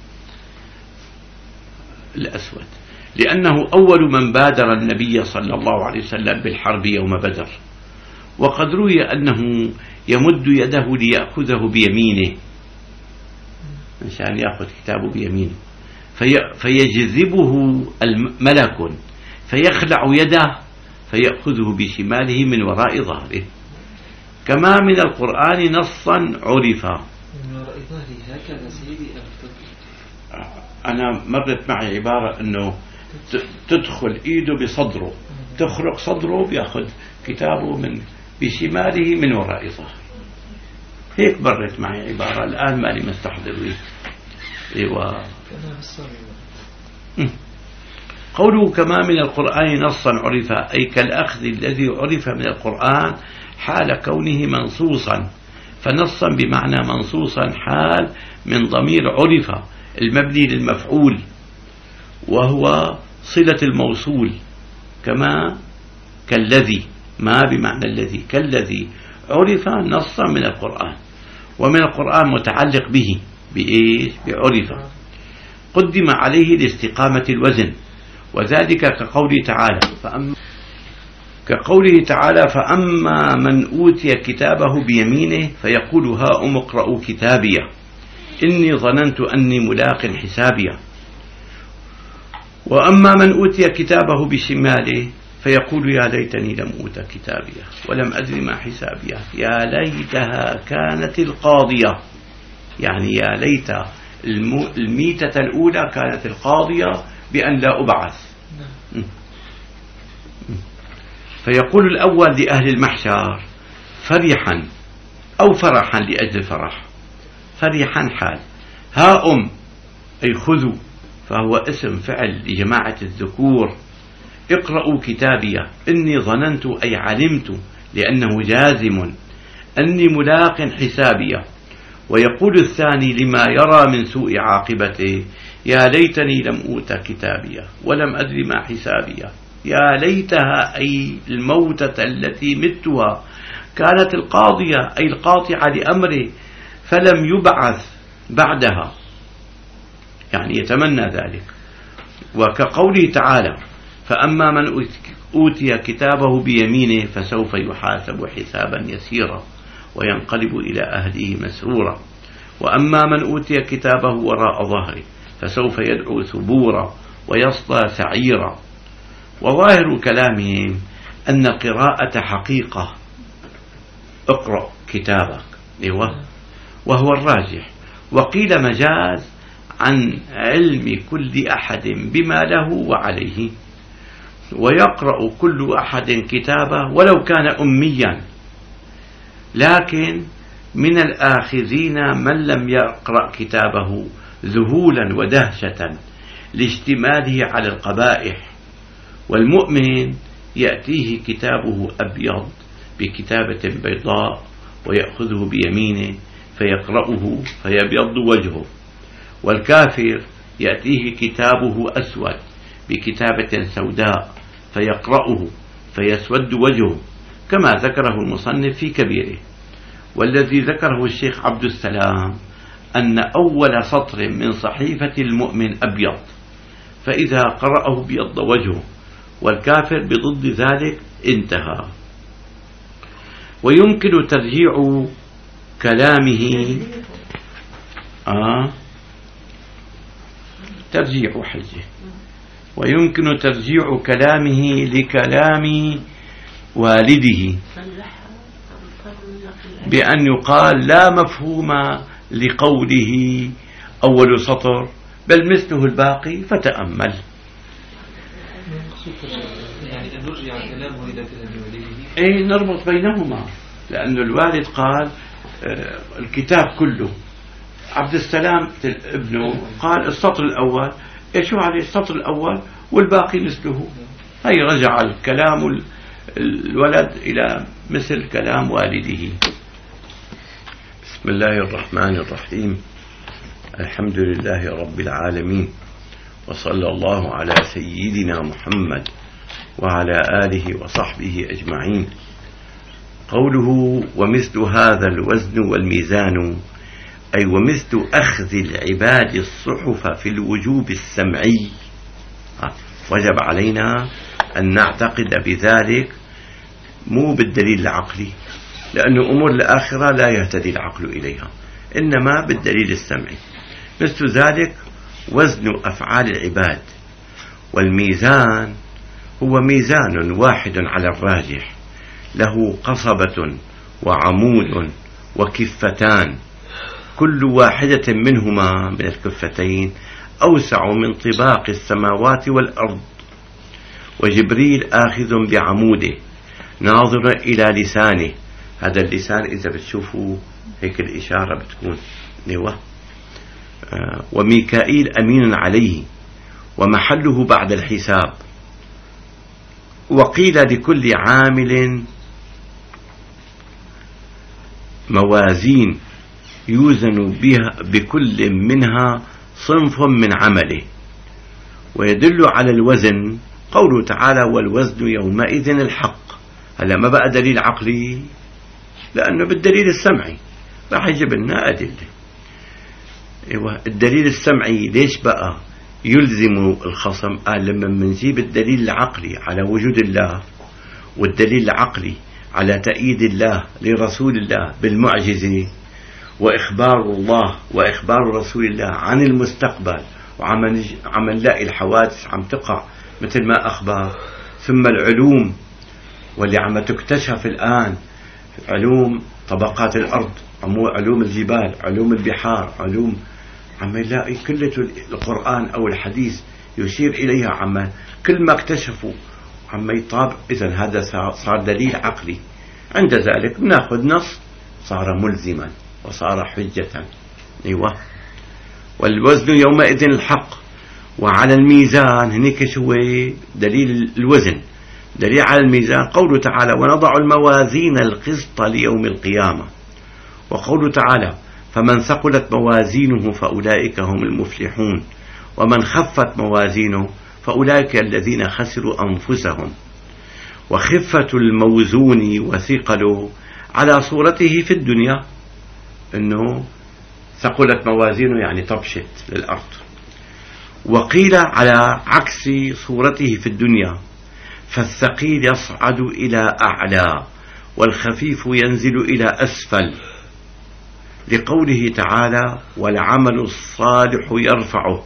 الأسود، لأنه أول من بادر النبي صلى الله عليه وسلم بالحرب يوم بدر، وقد روي أنه يمد يده ليأخذه بيمينه عشان يأخذ كتابه بيمينه، فيجذبه ملك فيخلع يده فيأخذه بشماله من وراء ظهره، كما من القرآن نصا عرف. من وراء ظهره هكذا سيدي. أنا مرت معي عبارة أنه تدخل إيده بصدره، تخرق صدره بيأخذ كتابه بشماله من وراء ظهره، هيك مرت معي عبارة، الآن مالي مستحضر لي. أيوة. قوله كما من القرآن نصا عرف، أي كالأخذ الذي عرف من القرآن حال كونه منصوصا، فنصا بمعنى منصوصا حال من ضمير عرف المبني للمفعول، وهو صلة الموصول، كما كالذي، ما بمعنى الذي، كالذي عرف نصا من القرآن، ومن القرآن متعلق به بإيش؟ بعرف، قدم عليه لاستقامة الوزن، وذلك كقوله تعالى فأما من أوتي كتابه بيمينه فيقول هاؤم اقرءوا كتابيه إني ظننت أني ملاق حسابيه، وأما من أوتي كتابه بشماله فيقول يا ليتني لم أوت كتابيه ولم أدر ما حسابيه يا ليتها كانت القاضية، يعني يا ليت الميتة الأولى كانت القاضية بأن لا أبعث. فيقول الأول لأهل المحشر فرحا أو فرحا لأجل فرح، فرحا حال، هاؤم أي خذوا، فهو اسم فعل لجماعة الذكور، اقرأوا كتابيه إني ظننت أي علمت لأنه جازم أني ملاق حسابيه. ويقول الثاني لما يرى من سوء عاقبته يا ليتني لم أوت كتابيه ولم أدر ما حسابيه، يا ليتها أي الموتة التي متها كانت القاضية أي القاطعة لأمره فلم يبعث بعدها، يعني يتمنى ذلك. وكقوله تعالى فأما من أوتي كتابه بيمينه فسوف يحاسب حسابا يسيرا وينقلب إلى أهله مسرورا، وأما من أوتي كتابه وراء ظهره فسوف يدعو ثبورا ويصلى سعيرا. وظاهر كلامهم أن القراءة حقيقة، اقرأ كتابك، وهو الراجح، وقيل مجاز عن علم كل أحد بما له وعليه، ويقرأ كل أحد كتابه ولو كان أميا، لكن من الآخذين من لم يقرأ كتابه ذهولا ودهشة لاشتماله على القبائح، والمؤمن يأتيه كتابه أبيض بكتابة بيضاء ويأخذه بيمينه فيقرأه فيبيض وجهه، والكافر يأتيه كتابه أسود بكتابة سوداء فيقرأه فيسود وجهه، كما ذكره المصنف في كبيره. والذي ذكره الشيخ عبد السلام أن أول سطر من صحيفة المؤمن أبيض، فإذا قرأه بيض وجهه، والكافر بضد ذلك انتهى. ويمكن ترجيع كلامه ترجيع حجه، ويمكن ترجيع كلامه لكلام والده بأن يقال لا مفهوم لقوله أول سطر بل مثله الباقي فتأمل. يعني نرجع كلامه إلى كلام والده، أي نربط بينهما، لأن الوالد قال الكتاب كله، عبد السلام ابنه قال السطر الأول شو عليه السطر الأول والباقي مثله. هي رجع الكلام الولد إلى مثل كلام والده. بسم الله الرحمن الرحيم. الحمد لله رب العالمين، وصلى الله على سيدنا محمد وعلى آله وصحبه أجمعين. قوله ومثل هذا الوزن والميزان، أي ومثل أخذ العباد الصحف في الوجوب السمعي. وجب علينا أن نعتقد بذلك، مو بالدليل العقلي، لأن أمور الآخرة لا يهتدي العقل إليها، إنما بالدليل السمعي. مثل ذلك وزن أفعال العباد. والميزان هو ميزان واحد على الراجح، له قصبة وعمود وكفتان، كل واحدة منهما من الكفتين أوسع من طباق السماوات والأرض. وجبريل آخذ بعموده ناظر إلى لسانه، هذا اللسان إذا بتشوفوا هيك الإشارة بتكون نوى. وميكائيل أمين عليه، ومحله بعد الحساب. وقيل لكل عامل موازين يوزن بها بكل منها صنف من عمله. ويدل على الوزن قوله تعالى والوزن يومئذ الحق. هلا ما بقى دليل عقلي، لأنه بالدليل السمعي راح يجيب لنا أدلة. الدليل السمعي ليش بقى يلزم الخصم؟ قال لما منجيب الدليل العقلي على وجود الله، والدليل العقلي على تأييد الله لرسول الله بالمعجزة، وإخبار الله وإخبار رسول الله عن المستقبل، وعم نلاقي الحوادث عم تقع مثل ما أخبر. ثم العلوم واللي عم تكتشف الآن، علوم طبقات الأرض، علوم الجبال، علوم البحار، علوم عم نلاقي كل القرآن أو الحديث يشير إليها. كل ما اكتشفوا عم يطابق. إذن هذا صار دليل عقلي. عند ذلك بناخذ نص صار ملزما وصار حجة. أيوة. والوزن يومئذ الحق. وعلى الميزان هنيك شو دليل الوزن، دليل على الميزان قوله تعالى ونضع الموازين القسط ليوم القيامة. وقوله تعالى فمن ثقلت موازينه فأولئك هم المفلحون، ومن خفت موازينه فأولئك الذين خسروا أنفسهم. وخفة الموزون وثقله على صورته في الدنيا، إنه ثقلت موازينه يعني طبشت للأرض. وقيل على عكس صورته في الدنيا، فالثقيل يصعد إلى أعلى والخفيف ينزل إلى أسفل، لقوله تعالى والعمل الصالح يرفعه.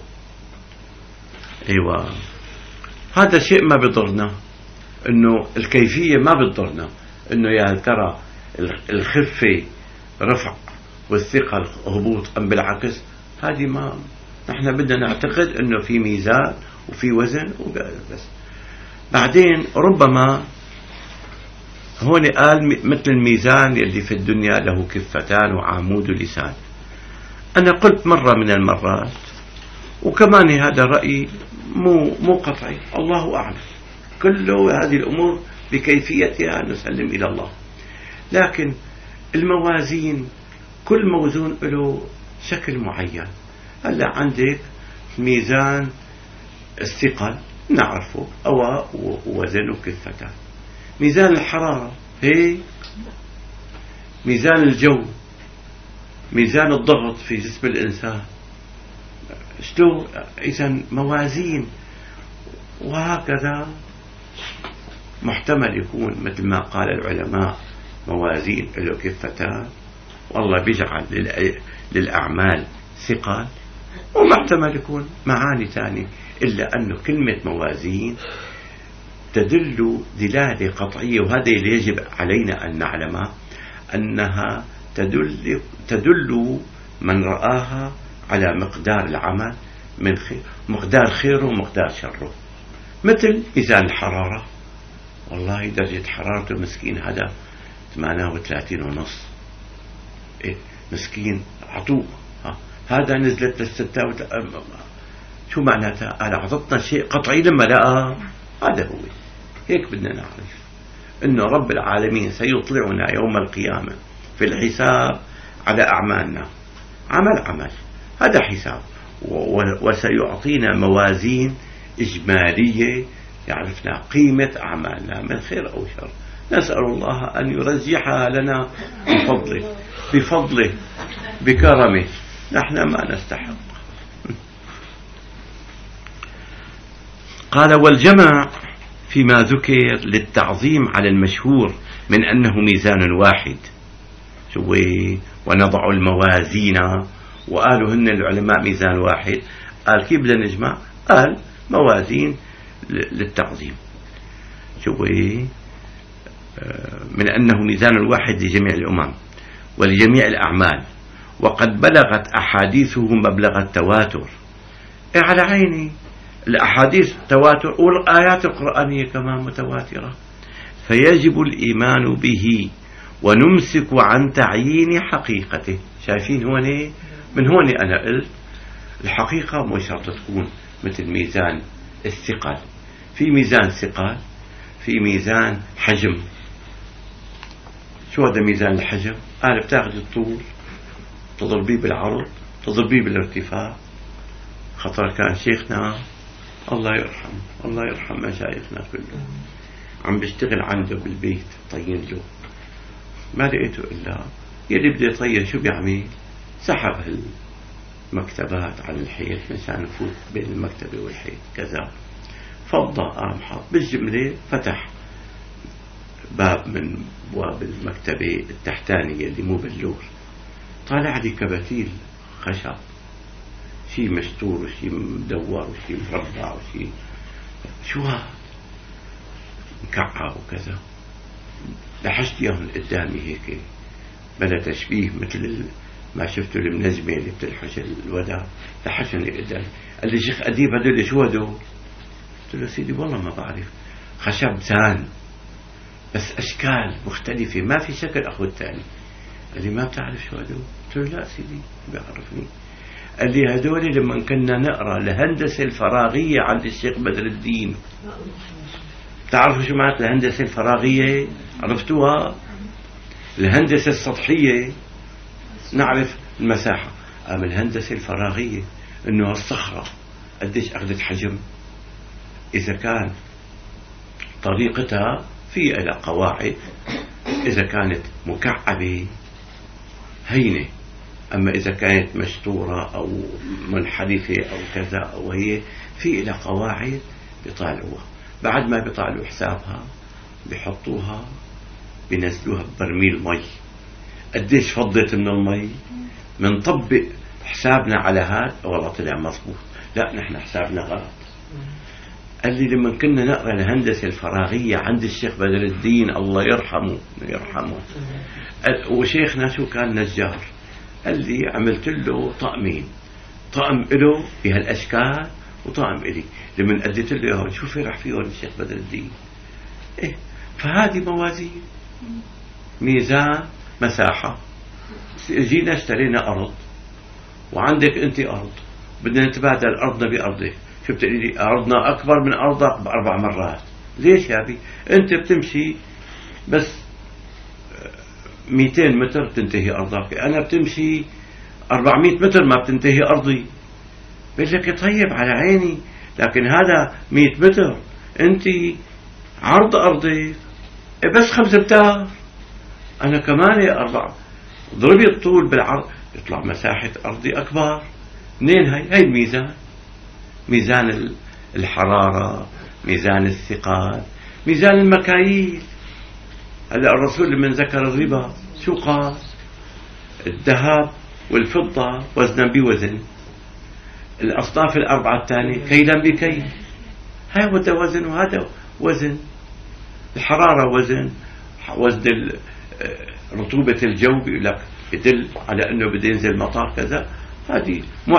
أيوة. هذا شيء ما بضرنا، إنه الكيفية ما بتضرنا، إنه يا ترى الخفة رفع والثقل هبوط أم بالعكس. هذه ما نحن بدنا نعتقد إنه في ميزان وفي وزن وبس. بعدين ربما هون قال مثل الميزان اللي في الدنيا له كفتان وعمود لسان. أنا قلت مرة من المرات، وكمان هذا الرأي مو قطعي، الله أعلم، كله هذه الأمور بكيفيتها نسلم إلى الله. لكن الموازين كل موزون له شكل معين. هلا عندك ميزان الثقل نعرفه أواء ووزن وكفتان. ميزان الحرارة هي ميزان الجو، ميزان الضغط في جسم الإنسان. شتو إذن موازين. وهكذا محتمل يكون مثل ما قال العلماء موازين له كفتان، والله بيجعل للأعمال ثقل، ومحتمل يكون معاني ثانية. إلا أنه كلمة موازين تدل دلالة قطعية، وهذا اللي يجب علينا أن نعلم أنها تدل من رآها على مقدار العمل من خير، مقدار خيره ومقدار شره. مثل ميزان الحرارة، والله درجة حرارته مسكين هذا 38.5، مسكين عطوه هذا نزلت للستة شو معناتها؟ قال أعطتنا شيء قطعي لما لا. هذا هو. هيك بدنا نعرف إنه رب العالمين سيطلعنا يوم القيامة في الحساب على أعمالنا، عمل هذا حساب، وسيعطينا موازين إجمالية يعرفنا قيمة أعمالنا من خير أو شر. نسأل الله أن يرجحها لنا بفضله بكرمه، نحن ما نستحق. قال والجمع فيما ذكر للتعظيم على المشهور من أنه ميزان واحد. ونضع الموازين، وقالوا هن العلماء ميزان واحد. قال كيف بدنا نجمع؟ قال موازين للتعظيم، من أنه ميزان واحد لجميع الأمم ولجميع الأعمال، وقد بلغت أحاديثه مبلغ التواتر. على عيني الأحاديث تواتر، والآيات القرآنية كمان متواترة، فيجب الإيمان به ونمسك عن تعيين حقيقته. شايفين هون؟ من هون أنا قلت الحقيقة مو شرط تكون مثل ميزان الثقل. في ميزان ثقل، في ميزان حجم. شو هذا ميزان الحجم؟ قال بتاخذ الطول تضربيه بالعرض تضربيه بالارتفاع. خطر كان شيخنا الله يرحم مشايخنا كلهم عم بيشتغل عنده بالبيت طين له، ما لقيته إلا يلي بده يطين شو بيعمل؟ سحب المكتبات على الحيط مشان نفوت بين المكتبة والحيط كذا، فضة قام حط بالجملة، فتح باب من بواب المكتبة التحتانية اللي مو باللور، طالع لي كباتيل خشب، شي مستور وشي مدور وشي مربع وشي شو هذا مكعب وكذا. لحشت اياهم قدامي هيك بلا تشبيه مثل ما شفتوا المنجمة اللي بتلحش الودع، لحشني قدامي. قال لي شيخ أديب هدول شو هدول؟ قلت له سيدي والله ما بعرف، خشب زان بس أشكال مختلفة ما في شكل أخو الثاني. قال لي ما بتعرف شو هدول؟ قلت له لا سيدي بيعرفني. قال لي هدول لما كنا نقرأ الهندسة الفراغية عند الشيخ بدر الدين. تعرفوا شو معنات الهندسة الفراغية؟ عرفتوها؟ الهندسة السطحية نعرف المساحة، أما الهندسة الفراغية إنه الصخرة قديش أخذت حجم، إذا كان طريقتها في لها قواعد، إذا كانت مكعبة هينة، أما إذا كانت مشطورة أو منحدثة أو كذا أو هي في لها قواعد بيطالعوها. بعد ما بيطالعوا حسابها بيحطوها بينزلوها ببرميل مي، قديش فضت من المي، منطبق حسابنا على هذا والله طلع مضبوط، لا نحن حسابنا غلط. قال لي لما كنا نقرأ الهندسة الفراغية عند الشيخ بدر الدين الله يرحمه وشيخنا شو كان نجار، قال لي عملت له طقمين، طقم له بهالأشكال وطقم إلي، لما أديت له إياهم شو فرح فيهم الشيخ بدر الدين. فهذه موازين، ميزان مساحة. جينا اشترينا أرض وعندك أنت أرض، بدنا نتبادل أرضنا بأرضك، شو بتقولي لي أرضنا أكبر من أرضك ب4 مرات. ليش يا أبي؟ أنت بتمشي بس 200 متر بتنتهي أرضك، أنا بتمشي 400 متر ما بتنتهي أرضي. بقول لك طيب على عيني، لكن هذا 100 متر، أنت عرض أرضك بس 5 أمتار، أنا كمان 4، ضربي الطول بالعرض يطلع مساحة أرضي أكبر. منين هاي الميزان؟ ميزان الحرارة، ميزان الثقال، ميزان المكاييل. هلا الرسول لمن ذكر الربا شو قال؟ الذهب والفضة وزنا بوزن، الأصناف ال4 الثانية كيلا بكيل. هذا وزن وهذا وزن. الحرارة وزن رطوبة الجو بيقول لك يدل على أنه بده ينزل مطر كذا. هذه مو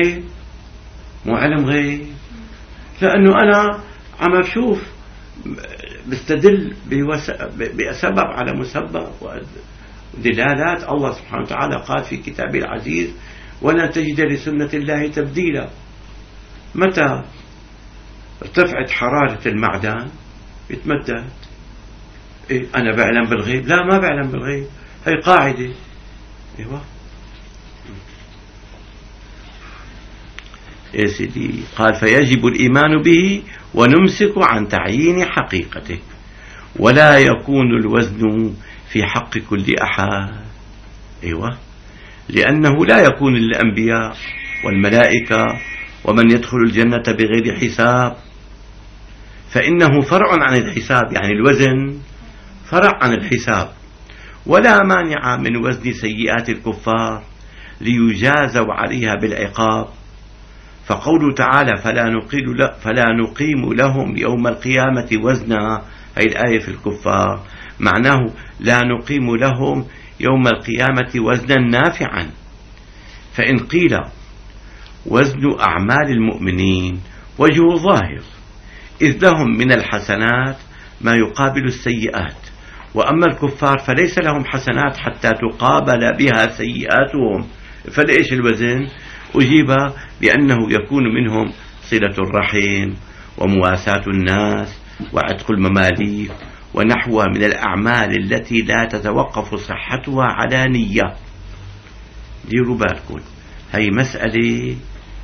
علم غيب، لأنه أنا عم بشوف بستدل بسبب على مسبب ودلالات الله سبحانه وتعالى قال في كتابه العزيز ولن تجد لسنة الله تبديلا. متى ارتفعت حرارة المعدن يتمدد. إيه أنا بعلم بالغيب؟ لا، ما بعلم بالغيب، هي قاعدة. ايوه يا سيدي. قال فيجب الإيمان به ونمسك عن تعيين حقيقته، ولا يكون الوزن في حق كل أحد. ايوه لأنه لا يكون للأنبياء والملائكة ومن يدخل الجنة بغير حساب، فإنه فرع عن الحساب، يعني الوزن فرع عن الحساب. ولا مانع من وزن سيئات الكفار ليجازوا عليها بالعقاب، فقوله تعالى فلا نقيم لهم يوم القيامة وزنا، هي الآية في الكفار، معناه لا نقيم لهم يوم القيامة وزنا نافعا. فإن قيل وزن أعمال المؤمنين وجه ظاهر، إذ لهم من الحسنات ما يقابل السيئات، وأما الكفار فليس لهم حسنات حتى تقابل بها سيئاتهم، فليش الوزن؟ أجيب لأنه يكون منهم صلة الرحم ومواساة الناس وعتق المماليك ونحوها من الأعمال التي لا تتوقف صحتها على نية. ديروا بالكم، هي مسألة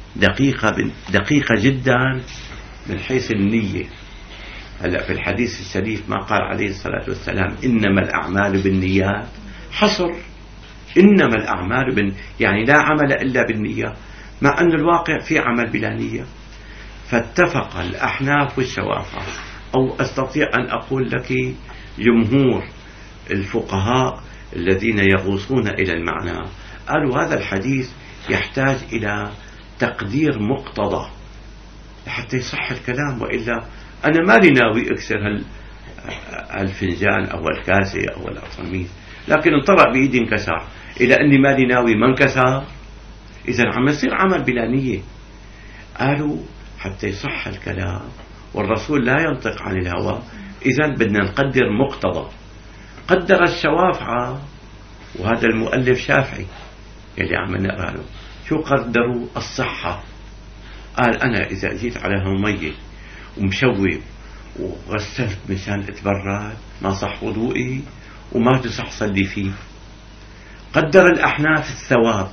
دقيقة جدا من حيث النية. هلأ في الحديث الشريف ما قال عليه الصلاة والسلام إنما الأعمال بالنيات؟ حصر إنما الأعمال يعني لا عمل إلا بالنية، مع أن الواقع في عمل بلا نية. فاتفق الأحناف والشوافع، أو أستطيع أن أقول لك جمهور الفقهاء الذين يغوصون إلى المعنى، قالوا هذا الحديث يحتاج إلى تقدير مقتضى حتى يصح الكلام، وإلا أنا ما لي ناوي أكسر الفنجان أو الكاسة أو الأطرميس، لكن انطرق بإيدي انكسر، إلى أني ما لي ناوي ما انكسر، إذا عم يصير عمل بلا نية. قالوا حتى يصح الكلام والرسول لا ينطق عن الهوى، إذا بدنا نقدر مقتضى. قدر الشوافعة، وهذا المؤلف شافعي يلي عم نقرأ له، شو قدروا؟ الصحة. قال أنا إذا جيت على مية ومشوي وغسلت مشان اتبرد ما صح وضوئي وما تصح صلي فيه. قدر الأحناف الثواب،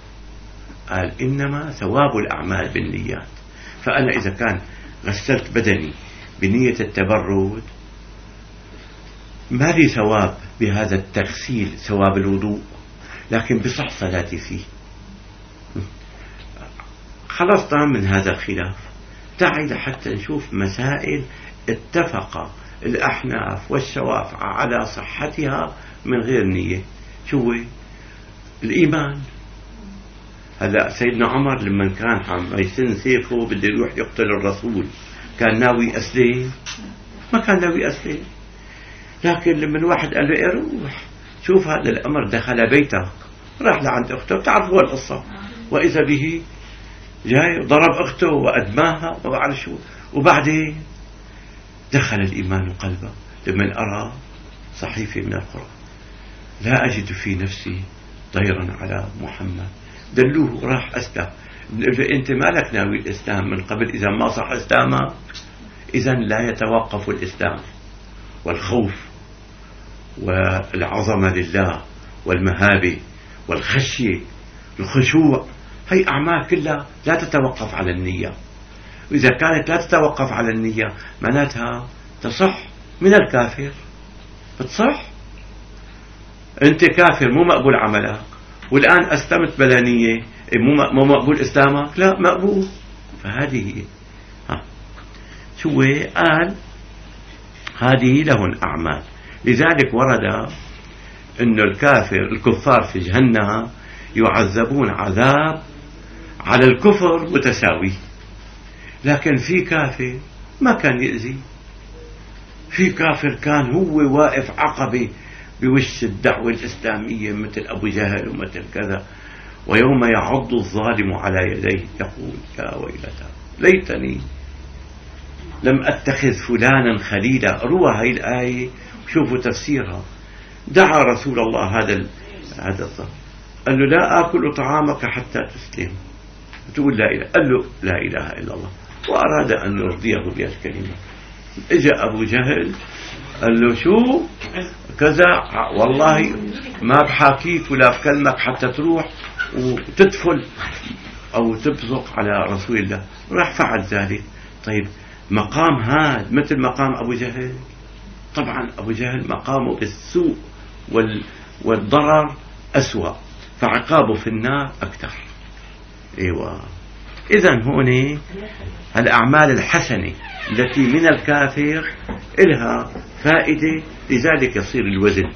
قال إنما ثواب الأعمال بالنيات، فأنا إذا كان غسلت بدني بنية التبرد ما لي ثواب بهذا التغسيل ثواب الوضوء، لكن بصح صلاتي فيه. خلصنا من هذا الخلاف، تعال حتى نشوف مسائل اتفق الأحناف والشوافع على صحتها من غير نية. شو الإيمان؟ هذا سيدنا عمر لما كان عم يسن سيفه بده يروح يقتل الرسول، كان ناوي أسلم؟ ما كان ناوي أسلم، لكن لما الواحد قال له روح شوف هذا الأمر دخل بيتك، راح لعند أخته، بتعرفوا القصة، وإذا به جاي ضرب أخته وأدماها ما بعرف شو، وبعدين دخل الإيمان قلبه لمن أرى صحيفة من القرآن لا أجد في نفسي ضيرا على محمد، دلوه راح أسلم. أنت مالك ناوي الإسلام من قبل إذا ما صح إسلامك؟ إذن لا يتوقف الإسلام والخوف والعظمة لله والمهابة والخشية الخشوع، هي أعمال كلها لا تتوقف على النية، وإذا كانت لا تتوقف على النية معناتها تصح من الكافر، بتصح. أنت كافر مو مقبول عملك، والآن أسلمت بلا نية، مو مقبول إسلامك؟ لا مقبول. فهذه هي. شو قال؟ هذه لهم أعمال. لذلك ورد أن الكفار في جهنم يعذبون عذاب على الكفر متساوي، لكن في كافر ما كان يأذي، في كافر كان هو واقف عقبة بوش الدعوة الإسلامية مثل أبو جهل ومثل كذا، ويوم يعض الظالم على يديه يقول يا ويلتى ليتني لم أتخذ فلانا خليلا. روى هاي الآية، شوفوا تفسيرها. دعا رسول الله هذا الظالم قال له لا آكل طعامك حتى تسلم، تقول لا إله. قال له لا إله إلا الله، وأراد أن يرضيه بهالكلمة. إجا أبو جهل قال له شو كذا، والله ما بحاكيك ولا بكلمك حتى تروح وتدفل أو تبصق على رسول الله. راح فعل ذلك. طيب مقام هذا مثل مقام أبو جهل؟ طبعا أبو جهل مقامه بالسوء والضرر أسوأ، فعقابه في النار أكثر. ايوه. إذن هون الأعمال الحسنة التي من الكافر إلها فائدة، لذلك يصير الوزن.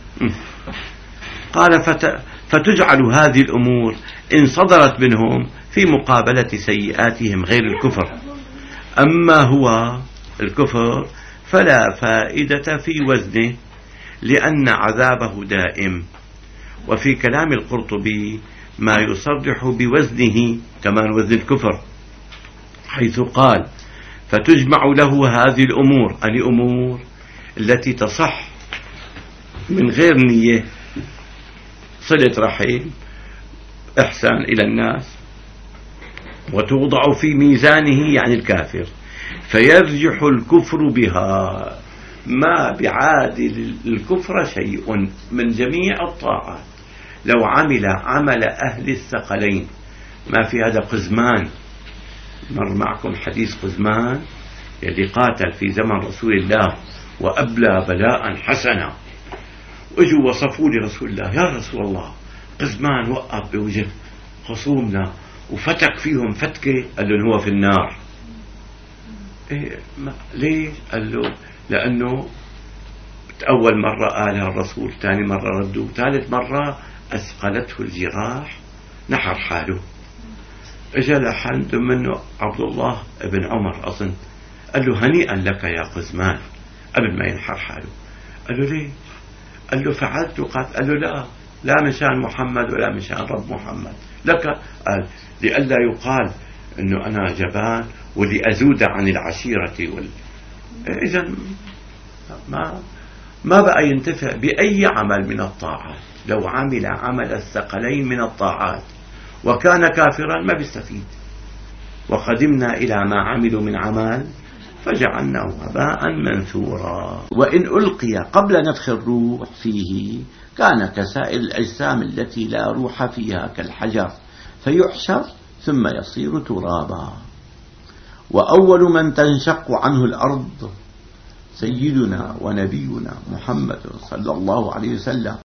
قال فتجعل هذه الأمور إن صدرت منهم في مقابلة سيئاتهم غير الكفر. أما هو الكفر فلا فائدة في وزنه لأن عذابه دائم. وفي كلام القرطبي ما يصرح بوزنه كمان وزن الكفر، حيث قال فتجمع له هذه الأمور التي تصح من غير نية، صلة رحم، إحسان إلى الناس، وتوضع في ميزانه يعني الكافر، فيرجح الكفر بها ما بعادل الكفر شيء من جميع الطاعات. لو عمل عمل أهل الثقلين، ما في هذا قزمان، مر معكم حديث قزمان يلي قاتل في زمن رسول الله وأبلى بلاء حسنا، اجوا وصفوا لرسول الله يا رسول الله قزمان وقف بوجه خصومنا وفتك فيهم فتكة. قال له هو في النار. إيه ليش؟ قال له لأنه أول مرة قالها الرسول، ثاني مرة ردوا، ثالث مرة أثقلته الجراح نحر حاله. اجى لحد منه عبد الله بن عمر أظن، قال له هنيئا لك يا قزمان، قبل ما ينحر حاله. قال له ليه؟ قال له فعلت وقالت. قال له لا من شان محمد ولا من شان رب محمد لك. قال لئلا يقال انه انا جبان ولأزود عن العشيرة إذن ما بقى ينتفع بأي عمل من الطاعات. لو عمل عمل الثقلين من الطاعات وكان كافرا ما بيستفيد. وقدمنا إلى ما عملوا من عمل فجعلناه هباء منثورا. وإن ألقي قبل نفخ الروح فيه كان كسائر الأجسام التي لا روح فيها كالحجر فيحشر ثم يصير ترابا. وأول من تنشق عنه الأرض سيدنا ونبينا محمد صلى الله عليه وسلم،